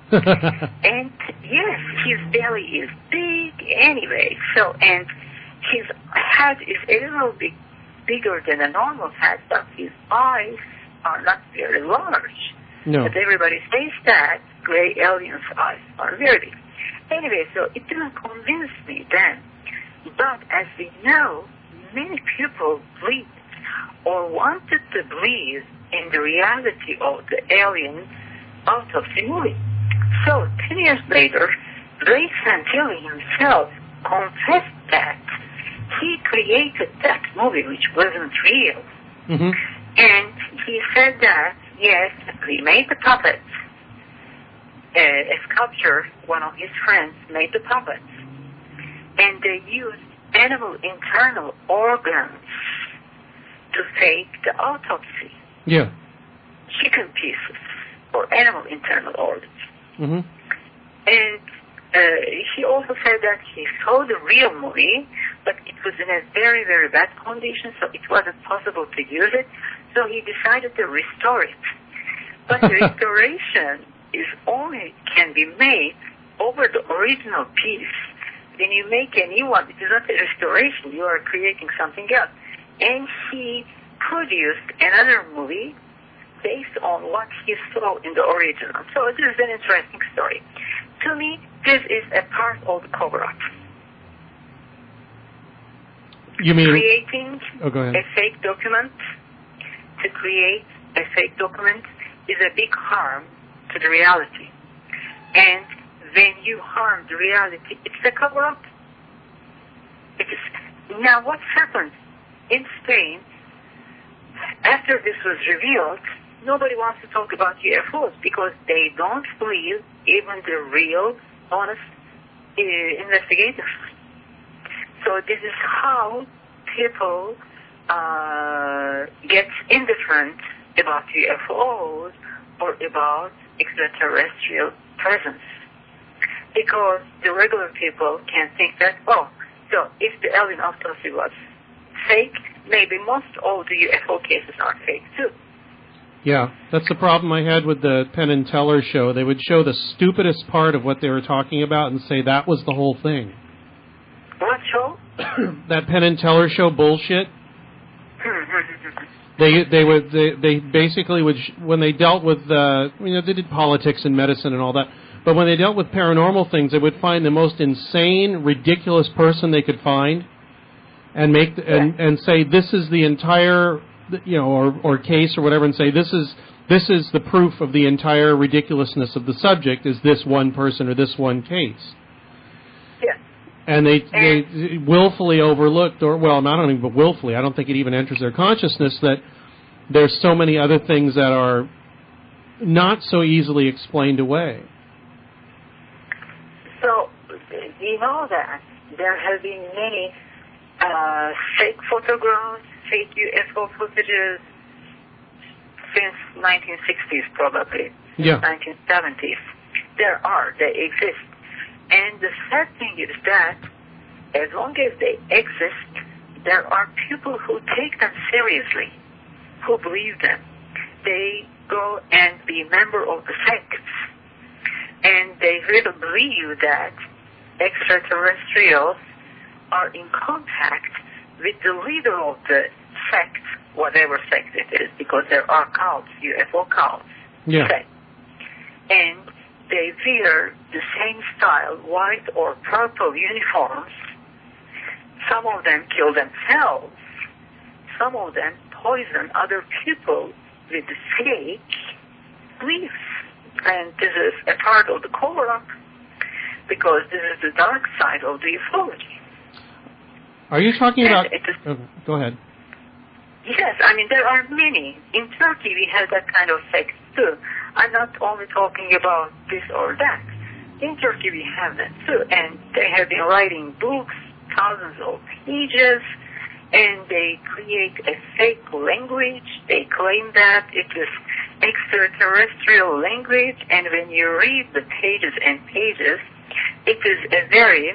And yes, his belly is big anyway. So, and his head is a little bit bigger than a normal head, but his eyes are not very large. No. But everybody says that gray aliens' eyes are very big. Anyway, so it didn't convince me then. But as we know, many people believed or wanted to believe in the reality of the alien autopsy movie. So ten years later, Ray Santilli himself confessed that he created that movie, which wasn't real. Mm-hmm. And he said that, yes, we made the puppets. Uh, a sculptor, one of his friends, made the puppets. And they used animal internal organs to fake the autopsy. Yeah. Chicken pieces or animal internal organs. Mm-hmm. And uh, he also said that he saw the real movie, but it was in a very, very bad condition, so it wasn't possible to use it. So he decided to restore it. But the restoration is only can be made over the original piece. When you make a new one, it is not a restoration. You are creating something else. And he produced another movie based on what he saw in the original. So this is an interesting story. To me, this is a part of the cover-up. You mean creating oh, go ahead. a fake document to create a fake document is a big harm to the reality. And when you harm the reality, it's a cover-up. It is. Now, what happened in Spain, after this was revealed, nobody wants to talk about U F Os because they don't believe even the real, honest uh, investigators. So this is how people uh, get indifferent about U F Os or about extraterrestrial presence. Because the regular people can think that, oh, so if the alien autopsy was fake, maybe most all the U F O cases are fake too. Yeah, that's the problem I had with the Penn and Teller show. They would show the stupidest part of what they were talking about and say that was the whole thing. What show? That Penn and Teller show bullshit. They they would they, they basically would sh- when they dealt with uh, you know they did politics and medicine and all that, but when they dealt with paranormal things, they would find the most insane, ridiculous person they could find, and make the, and and say this is the entire you know or or case or whatever, and say this is this is the proof of the entire ridiculousness of the subject is this one person or this one case. Yeah. And they they willfully overlooked, or well, not only but willfully, I don't think it even enters their consciousness that there's so many other things that are not so easily explained away. So, you know that there have been many uh, fake photographs, fake U F O footages since nineteen sixties probably, Yeah. nineteen seventies. There are, they exist. And the sad thing is that as long as they exist, there are people who take them seriously, who believe them. They go and be member of the sects, and they really believe that extraterrestrials are in contact with the leader of the sect, whatever sect it is, because there are cults, U F O cults. Yeah. Sect. And they wear the same style, white or purple uniforms. Some of them kill themselves. Some of them poison other people with fake beliefs. And this is a part of the cover-up because this is the dark side of the ufology. Are you talking And about... it is, oh, go ahead. Yes, I mean, there are many. In Turkey, we have that kind of sect too. I'm not only talking about this or that. In Turkey, we have that too. And they have been writing books, thousands of pages, and they create a fake language. They claim that it is extraterrestrial language, and when you read the pages and pages, it is a very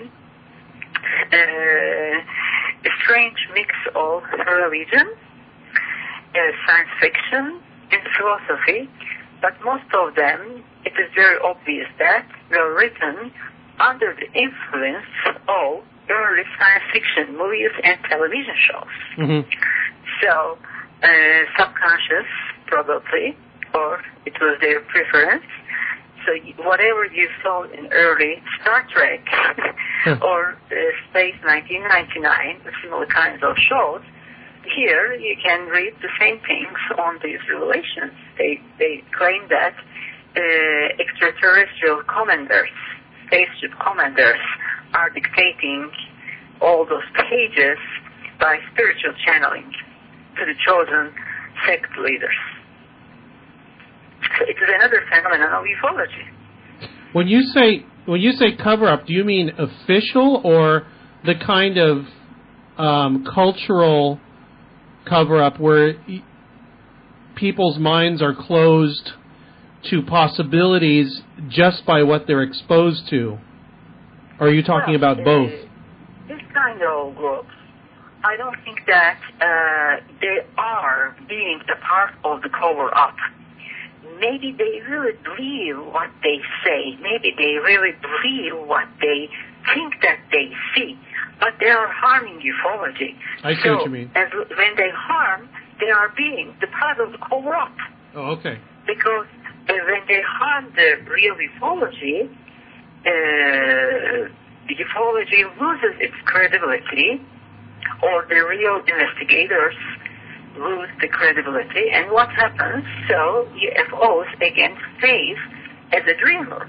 uh, strange mix of religion, uh, science fiction, and philosophy. But most of them, it is very obvious that were written under the influence of early science fiction movies and television shows. Mm-hmm. So, uh, subconscious, probably, or it was their preference. So whatever you saw in early Star Trek or uh, Space nineteen ninety-nine, similar kinds of shows, here you can read the same things on these revelations. They they claim that uh, extraterrestrial commanders, spaceship commanders, are dictating all those pages by spiritual channeling to the chosen sect leaders. So it is another phenomenon of ufology. When you say when you say cover up, do you mean official or the kind of um, cultural cover up where e- people's minds are closed to possibilities just by what they're exposed to? Or are you talking well, about both? Uh, this kind of groups, I don't think that uh, they are being a part of the cover up. Maybe they really believe what they say. Maybe they really believe what they think that they see. But they are harming ufology. I see so what you mean. As, when they harm, they are being the part of the cover-up. Oh, okay. Because uh, when they harm the real ufology, uh, the ufology loses its credibility, or the real investigators lose the credibility. And what happens? So U F Os again face as a dream world.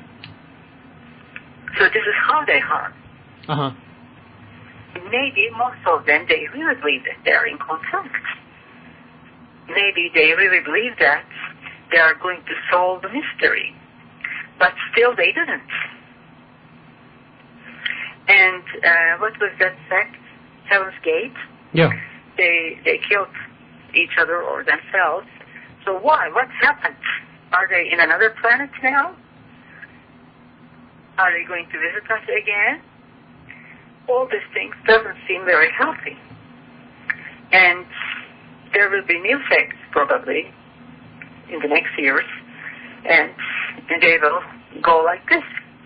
So this is how they harm. Uh-huh. Maybe most of them, they really believe that they're in contact. Maybe they really believe that they are going to solve the mystery. But still they didn't. And uh, what was that sect? Heaven's Gate? Yeah. They they killed each other or themselves. So why? What happened? Are they in another planet now? Are they going to visit us again? All these things doesn't seem very healthy. And there will be new sects probably in the next years, and, and they will go like this.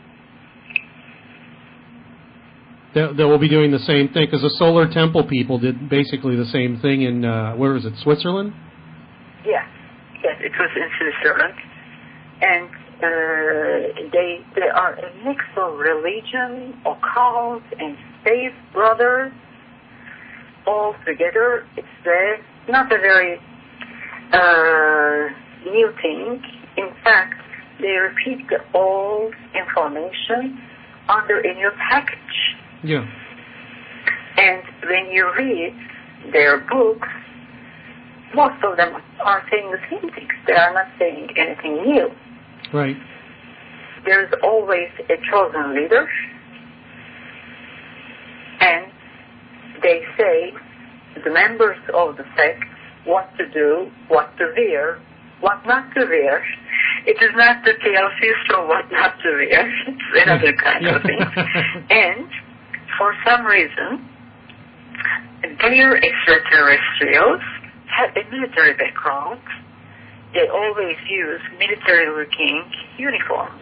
They, they will be doing the same thing, because the Solar Temple people did basically the same thing in, uh, where was it, Switzerland? Yes, yes, it was in Switzerland. And uh, they they are a mix of religion, occult, and space brothers all together. It's uh, not a very uh, new thing. In fact, they repeat the old information under a new package. Yeah. And when you read their books, most of them are saying the same things. They are not saying anything new. Right. There is always a chosen leader, and they say the members of the sect what to do, what to wear, what not to wear. It is not the T L C show what not to wear. It's another kind of thing. And for some reason, their extraterrestrials have a military background. They always use military-looking uniforms.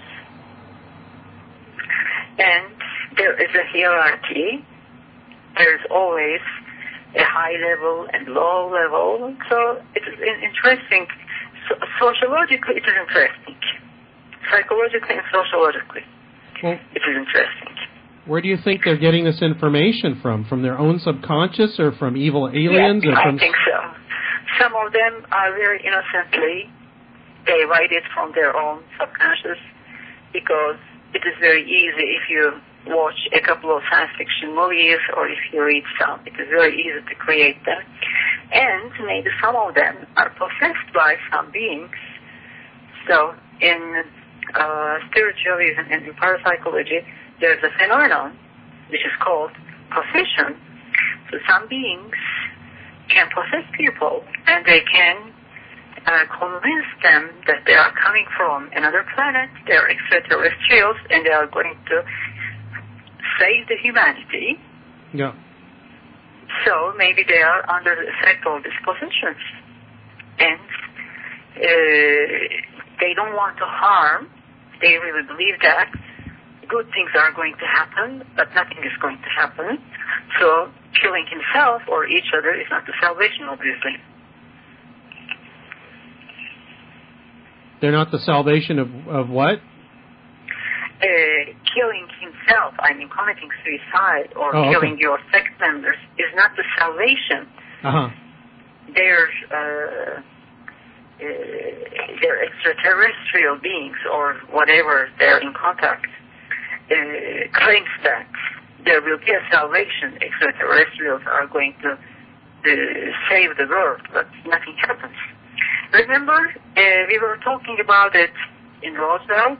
And there is a hierarchy. There is always a high level and low level. So it is interesting. So, sociologically, it is interesting. Psychologically and sociologically, well, it is interesting. Where do you think they're getting this information from? From their own subconscious, or from evil aliens? Yeah, or from I think so. Some of them are very innocently, they write it from their own subconscious, because it is very easy if you watch a couple of science fiction movies or if you read some, it is very easy to create them. And maybe some of them are possessed by some beings. So in uh, spiritualism and in parapsychology, there's a phenomenon which is called possession. So some beings can possess people, and they can uh, convince them that they are coming from another planet, they are extraterrestrials, and they are going to save the humanity. Yeah. So maybe they are under the effect of these possessions, and uh, they don't want to harm. They really believe that good things are going to happen, but nothing is going to happen. So killing himself or each other is not the salvation, obviously. They're not the salvation of, of what? Uh, killing himself, I mean committing suicide or oh, killing okay. your sect members is not the salvation. Uh-huh. They're, uh, uh, they're extraterrestrial beings or whatever they're in contact. Uh, claims that there will be a salvation. Extraterrestrials are going to uh, save the world, but nothing happens. Remember, uh, we were talking about it in Roswell.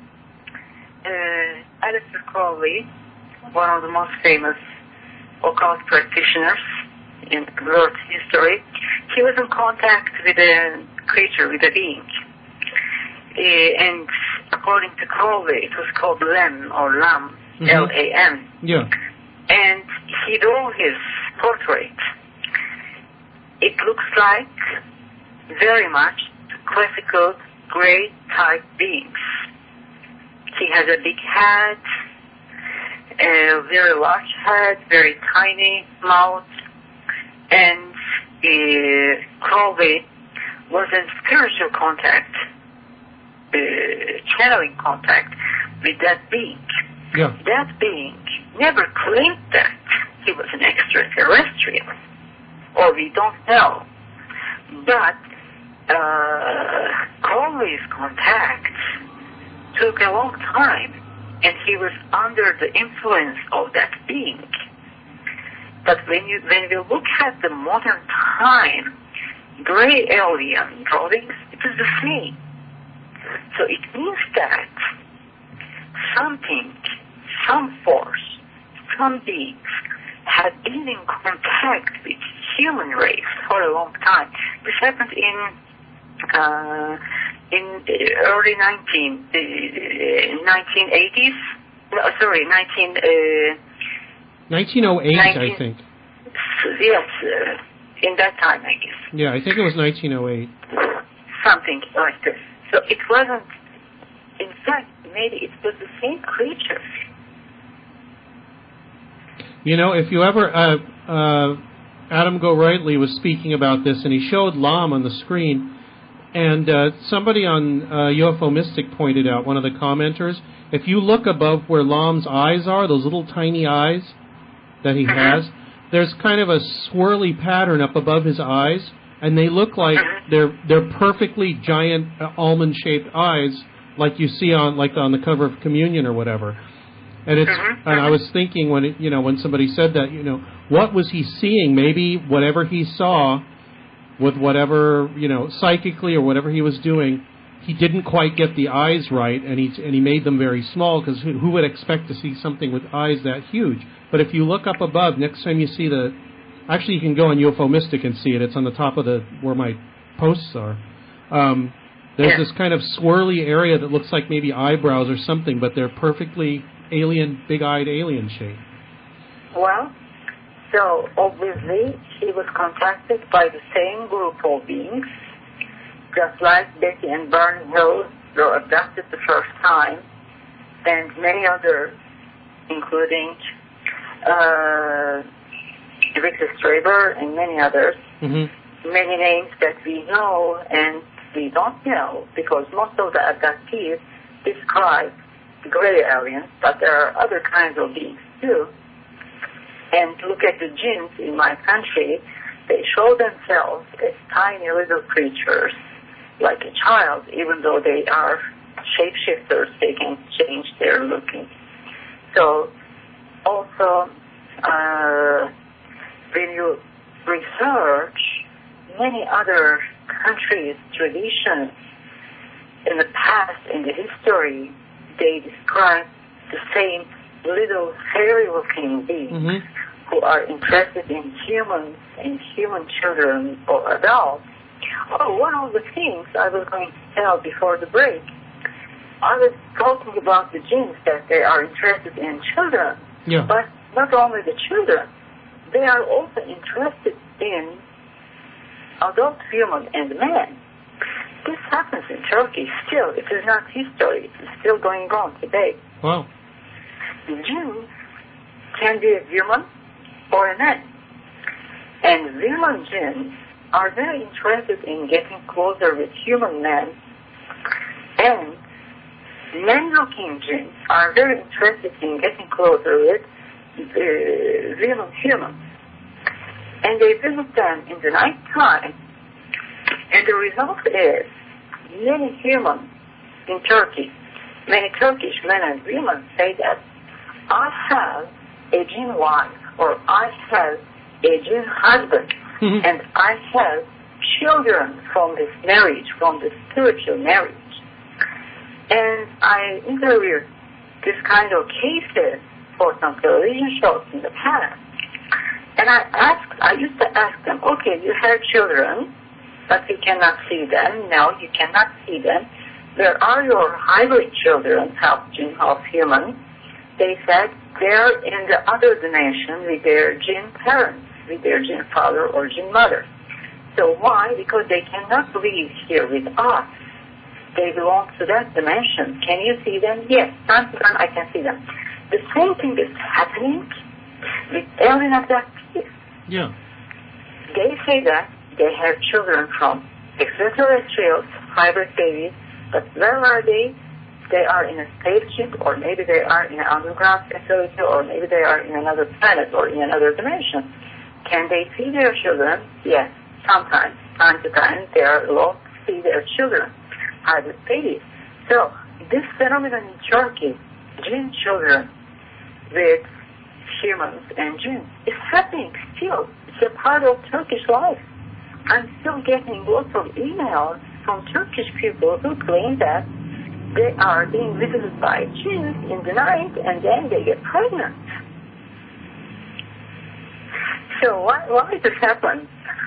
Uh, Aleister Crowley, one of the most famous occult practitioners in world history, he was in contact with a creature, with a being. Uh, and according to Crowley, it was called Lem or Lam, mm-hmm. L A M. Yeah. And he drew his portrait. It looks like very much classical gray type beings. He has a big head, a very large head, very tiny mouth, and uh, Crowley was in spiritual contact, uh, channeling contact with that being. Yeah. That being never claimed that he was an extraterrestrial or we don't know. But uh, Crowley's contact took a long time, and he was under the influence of that being. But when you when you look at the modern time gray alien drawings, it is the same. So it means that something, some force, some beings have been in contact with human race for a long time. This happened in uh, in the early nineteen uh, nineteen eighties. No, sorry, nineteen. Uh, nineteen oh eight, nineteen, I think. Yes, uh, in that time, I guess. Yeah, I think it was nineteen oh eight. Something like this. So it wasn't, in fact, maybe it was the same creature. You know, if you ever, uh, uh, Adam Go Rightly was speaking about this, and he showed Lam on the screen, and uh, somebody on uh, U F O Mystic pointed out, one of the commenters, if you look above where Lam's eyes are, those little tiny eyes that he has, there's kind of a swirly pattern up above his eyes, and they look like they're they're perfectly giant uh, almond-shaped eyes, like you see on like on the cover of Communion or whatever. And it's and I was thinking when it, you know when somebody said that, you know, what was he seeing? Maybe whatever he saw, with whatever, you know, psychically or whatever he was doing, he didn't quite get the eyes right, and he and he made them very small, because who, who would expect to see something with eyes that huge? But if you look up above, next time you see the, actually you can go on U F O Mystic and see it. It's on the top of the where my posts are. Um, there's this kind of swirly area that looks like maybe eyebrows or something, but they're perfectly alien, big-eyed alien shape. Well, so obviously he was contacted by the same group of beings, just like Betty and Barney Hill were abducted the first time, and many others, including uh, Victor Straber and many others, mm-hmm. many names that we know and we don't know, because most of the abductees describe gray aliens, but there are other kinds of beings too. And look at the jinns in my country, they show themselves as tiny little creatures, like a child, even though they are shapeshifters, they can change their looking. So also, uh, when you research many other countries' traditions in the past, in the history, they describe the same little fairy-looking beings mm-hmm. who are interested in humans and human children or adults. Oh, one of the things I was going to tell before the break, I was talking about the jinns that they are interested in children, yeah. but not only the children, they are also interested in adult human and men. This happens in Turkey still. It is not history. It is still going on today. Wow. Jinns can be a human or a man. And human jinns are very interested in getting closer with human men. And men-looking jinns are very interested in getting closer with uh, human humans. And they visit them in the night time. And the result is many humans in Turkey, many Turkish men and women say that I have a jinn wife, or I have a jinn husband, mm-hmm. and I have children from this marriage, from this spiritual marriage. And I interviewed this kind of cases for some television shows in the past. And I asked, I used to ask them, okay, you have children, but you cannot see them. No, you cannot see them. Where are your hybrid children, half jinn, half human? They said they're in the other dimension with their jinn parents, with their jinn father or jinn mother. So why? Because they cannot live here with us. They belong to that dimension. Can you see them? Yes, time to time I can see them. The same thing is happening with alien abductees. Yeah. They say that they have children from extraterrestrials, hybrid babies, but where are they? They are in a spaceship, or maybe they are in an underground facility, or maybe they are in another planet or in another dimension. Can they see their children? Yes, sometimes, time to time, they are allowed to see their children, hybrid babies. So this phenomenon in Turkey, jinn children with humans and jinns, is happening still. It's a part of Turkish life. I'm still getting lots of emails from Turkish people who claim that they are being visited by jinns in the night and then they get pregnant. So why, why this happens?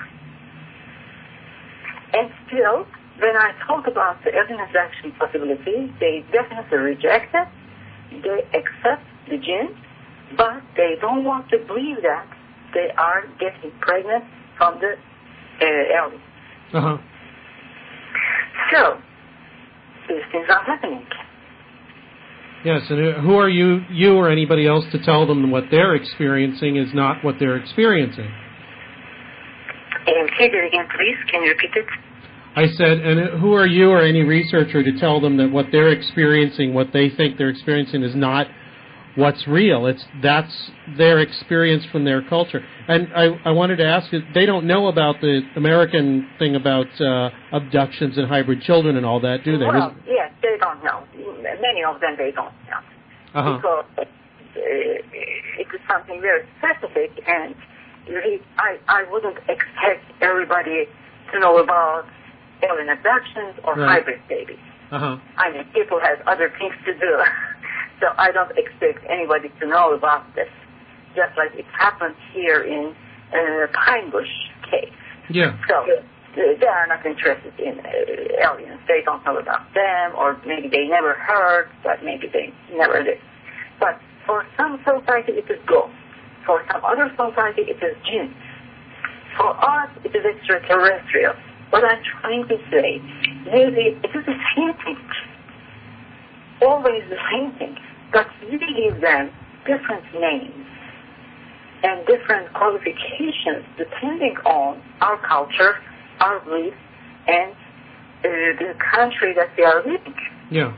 And still, when I talk about the evidence action possibility, they definitely reject it. They accept the jinns, but they don't want to believe that they are getting pregnant from the uh, aliens. Uh-huh. So, these things are happening. Yes, and who are you, you or anybody else, to tell them what they're experiencing is not what they're experiencing? And say that again, please. Can you repeat it? I said, and who are you or any researcher to tell them that what they're experiencing, what they think they're experiencing, is not what's real? It's that's their experience from their culture. And I, I wanted to ask you, they don't know about the American thing about uh, abductions and hybrid children and all that, do they? Well, yes, they don't know. Many of them they don't know. Uh-huh. Because uh, it is something very specific, and really, I, I wouldn't expect everybody to know about alien abductions or right. hybrid babies. Uh-huh. I mean, people have other things to do. So I don't expect anybody to know about this. Just like it happened here in uh, Pine Bush case. Yeah. So uh, they are not interested in uh, aliens. They don't know about them, or maybe they never heard, but maybe they never did. But for some society, it is ghost. For some other society, it is jinn. For us, it is extraterrestrial. What I'm trying to say, maybe it is the same thing. Always the same thing. But we give them different names and different qualifications depending on our culture, our beliefs, and uh, the country that they are living. Yeah.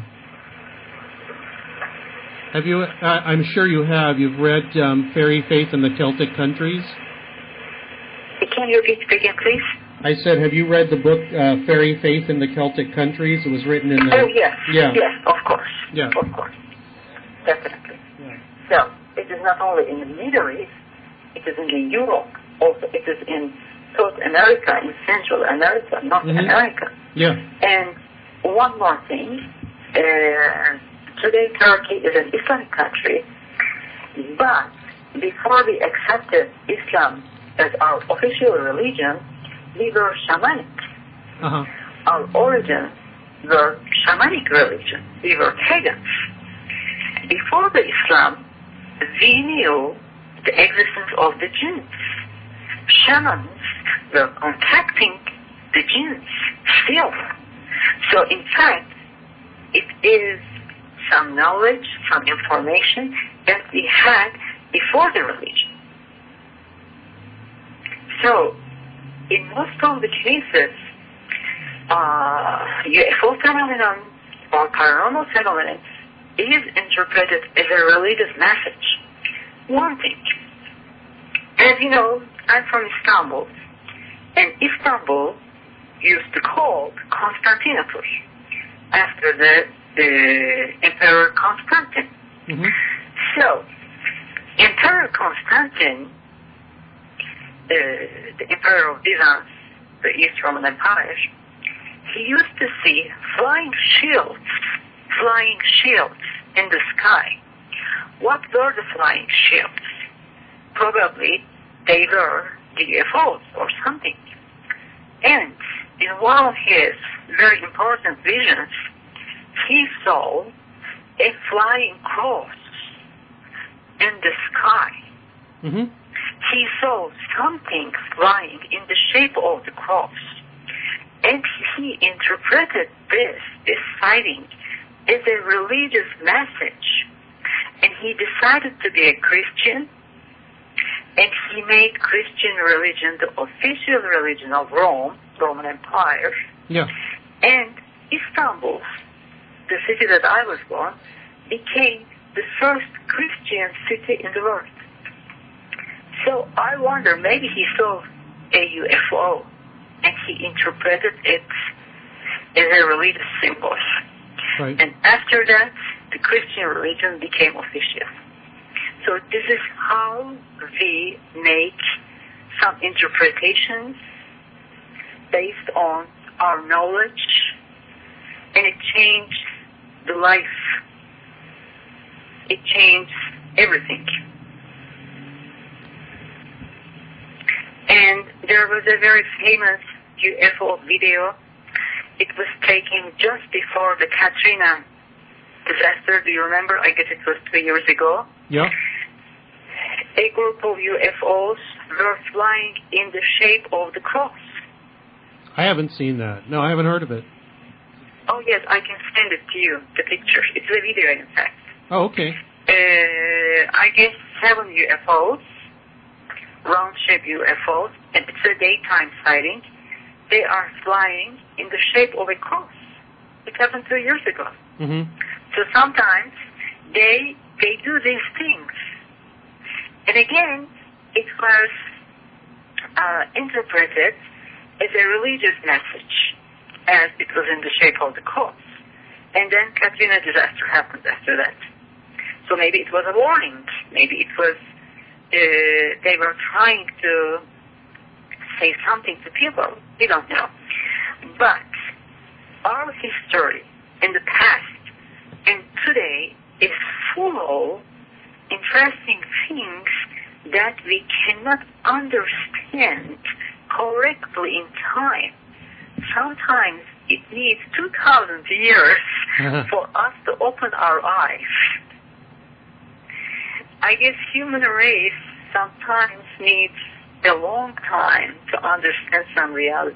Have you? Uh, I'm sure you have. You've read um, Fairy Faith in the Celtic Countries. Can you repeat it again, please? I said, have you read the book uh, Fairy Faith in the Celtic Countries? It was written in the... Oh, yes. Yeah. Yes, of course. Yeah. Of course. Definitely. Yeah. So, it is not only in the Middle East, it is in the Europe. Also, it is in South America, in Central America, North mm-hmm. America. Yeah. And one more thing. Uh, today, Turkey is an Islamic country. But before we accepted Islam as our official religion, we were shamanic. Uh-huh. Our origins were shamanic religion. We were pagans. Before the Islam, we knew the existence of the jinns. Shamans were contacting the jinns still. So in fact, it is some knowledge, some information that we had before the religion. So, in most of the cases, uh, U F O phenomenon or paranormal phenomenon is interpreted as a religious message. One thing, as you know, I'm from Istanbul, and Istanbul used to call Constantinople after the, the Emperor Constantine. Mm-hmm. So, Emperor Constantine, Uh, the Emperor of Byzance, the East Roman Empire, he used to see flying shields, flying shields in the sky. What were the flying shields? Probably they were the U F Os or something. And in one of his very important visions, he saw a flying cross in the sky. Mm-hmm. He saw something flying in the shape of the cross. And he interpreted this, this sighting, as a religious message. And he decided to be a Christian, and he made Christian religion the official religion of Rome, Roman Empire. Yeah. And Istanbul, the city that I was born, became the first Christian city in the world. So I wonder, maybe he saw a U F O and he interpreted it as a religious symbol. Right. And after that, the Christian religion became official. So this is how we make some interpretations based on our knowledge, and it changed the life. It changed everything. And there was a very famous U F O video. It was taken just before the Katrina disaster. Do you remember? I guess it was two years ago. Yeah. A group of U F Os were flying in the shape of the cross. I haven't seen that. No, I haven't heard of it. Oh, yes, I can send it to you, the picture. It's a video, in fact. Oh, okay. Uh, I guess seven U F Os, round-shaped U F Os, and it's a daytime sighting. They are flying in the shape of a cross. It happened two years ago. Mm-hmm. So sometimes they they do these things. And again, it was uh, interpreted as a religious message, as it was in the shape of the cross. And then Katrina disaster happened after that. So maybe it was a warning. Maybe it was, uh, they were trying to say something to people. We don't know. But our history in the past and today is full of interesting things that we cannot understand correctly in time. Sometimes it needs two thousand years for us to open our eyes. I guess human race sometimes needs a long time to understand some realities.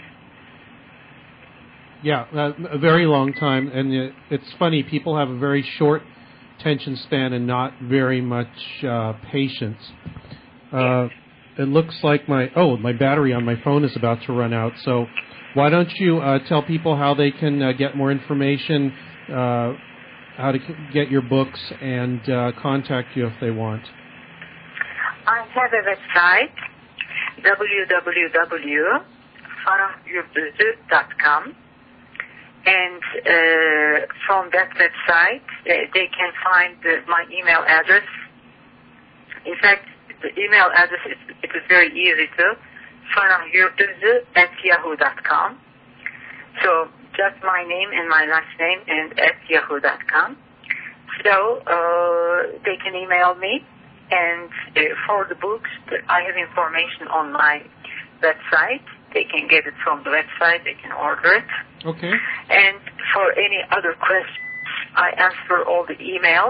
Yeah, uh, a very long time, and it, it's funny, people have a very short attention span and not very much uh, patience. Uh, Yes. It looks like my, oh, my battery on my phone is about to run out, so why don't you uh, tell people how they can uh, get more information, uh, how to c- get your books, and uh, contact you if they want. I have a website, w w w dot farah yurduzu dot com, and uh, from that website uh, they can find uh, my email address. In fact, the email address is it is very easy to farah yurduzu at yahoo dot com. So just my name and my last name and at yahoo dot com. So uh, they can email me. And uh, for the books, I have information on my website. They can get it from the website. They can order it. Okay. And for any other questions, I answer all the emails,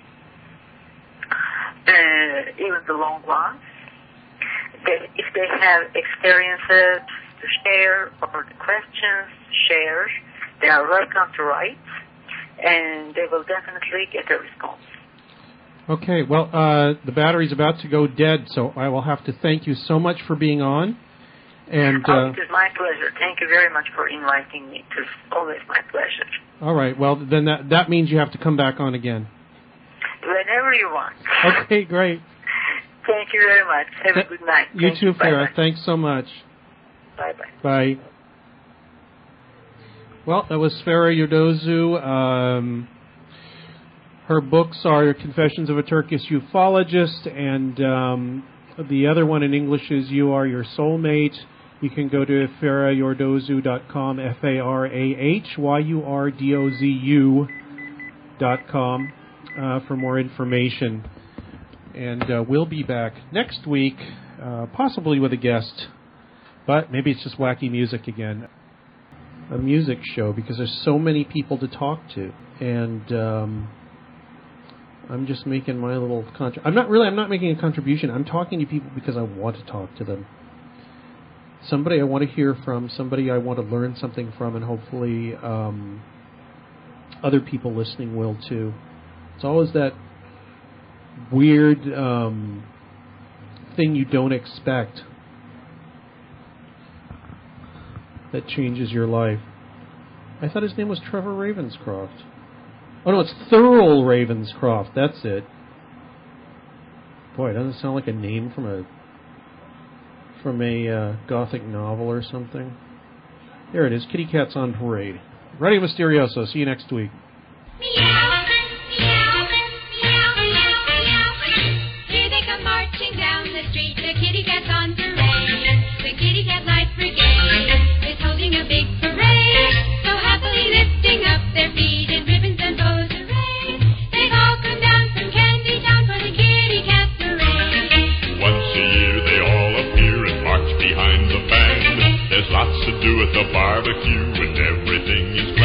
uh, even the long ones. They, if they have experiences to share or the questions to share, they are welcome to write, and they will definitely get a response. Okay, well, uh, the battery's about to go dead, so I will have to thank you so much for being on. And oh, uh, it is my pleasure. Thank you very much for inviting me. It is always my pleasure. all right, well, then that, that means you have to come back on again. Whenever you want. Okay, great. Thank you very much. Have a good night. You Thank too, Farah. Bye-bye. Thanks so much. Bye-bye. Bye. Well, that was Farah Yurdozu. Um, her books are Confessions of a Turkish Ufologist, and um, the other one in English is You Are Your Soulmate. You can go to farah yurdozu dot com, F A R A H Y U R D O Z U dot com, uh, for more information. And uh, we'll be back next week, uh, possibly with a guest, but maybe it's just wacky music again. A music show, because there's so many people to talk to, and um, I'm just making my little contribution. I'm not really, I'm not making a contribution. I'm talking to people because I want to talk to them. Somebody I want to hear from, somebody I want to learn something from, and hopefully um, other people listening will too. It's always that weird um, thing you don't expect that changes your life. I thought his name was Trevor Ravenscroft. Oh no, it's Thurl Ravenscroft. That's it. Boy, Boy, doesn't it sound like a name from a from a uh, gothic novel or something? There it is, Kitty Cat's on Parade. Radio Mysterioso, see you next week. Meow, meow, meow, meow, meow. Here they come marching down the street, the kitty cat's on parade. The Kitty Cat Light Brigade is holding a big parade, so happily lifting up their feet in ribbons and bows array. They've all come down from Candy Town for the Kitty Cat Parade. Once a year they all appear and march behind the band. There's lots to do at the barbecue and everything is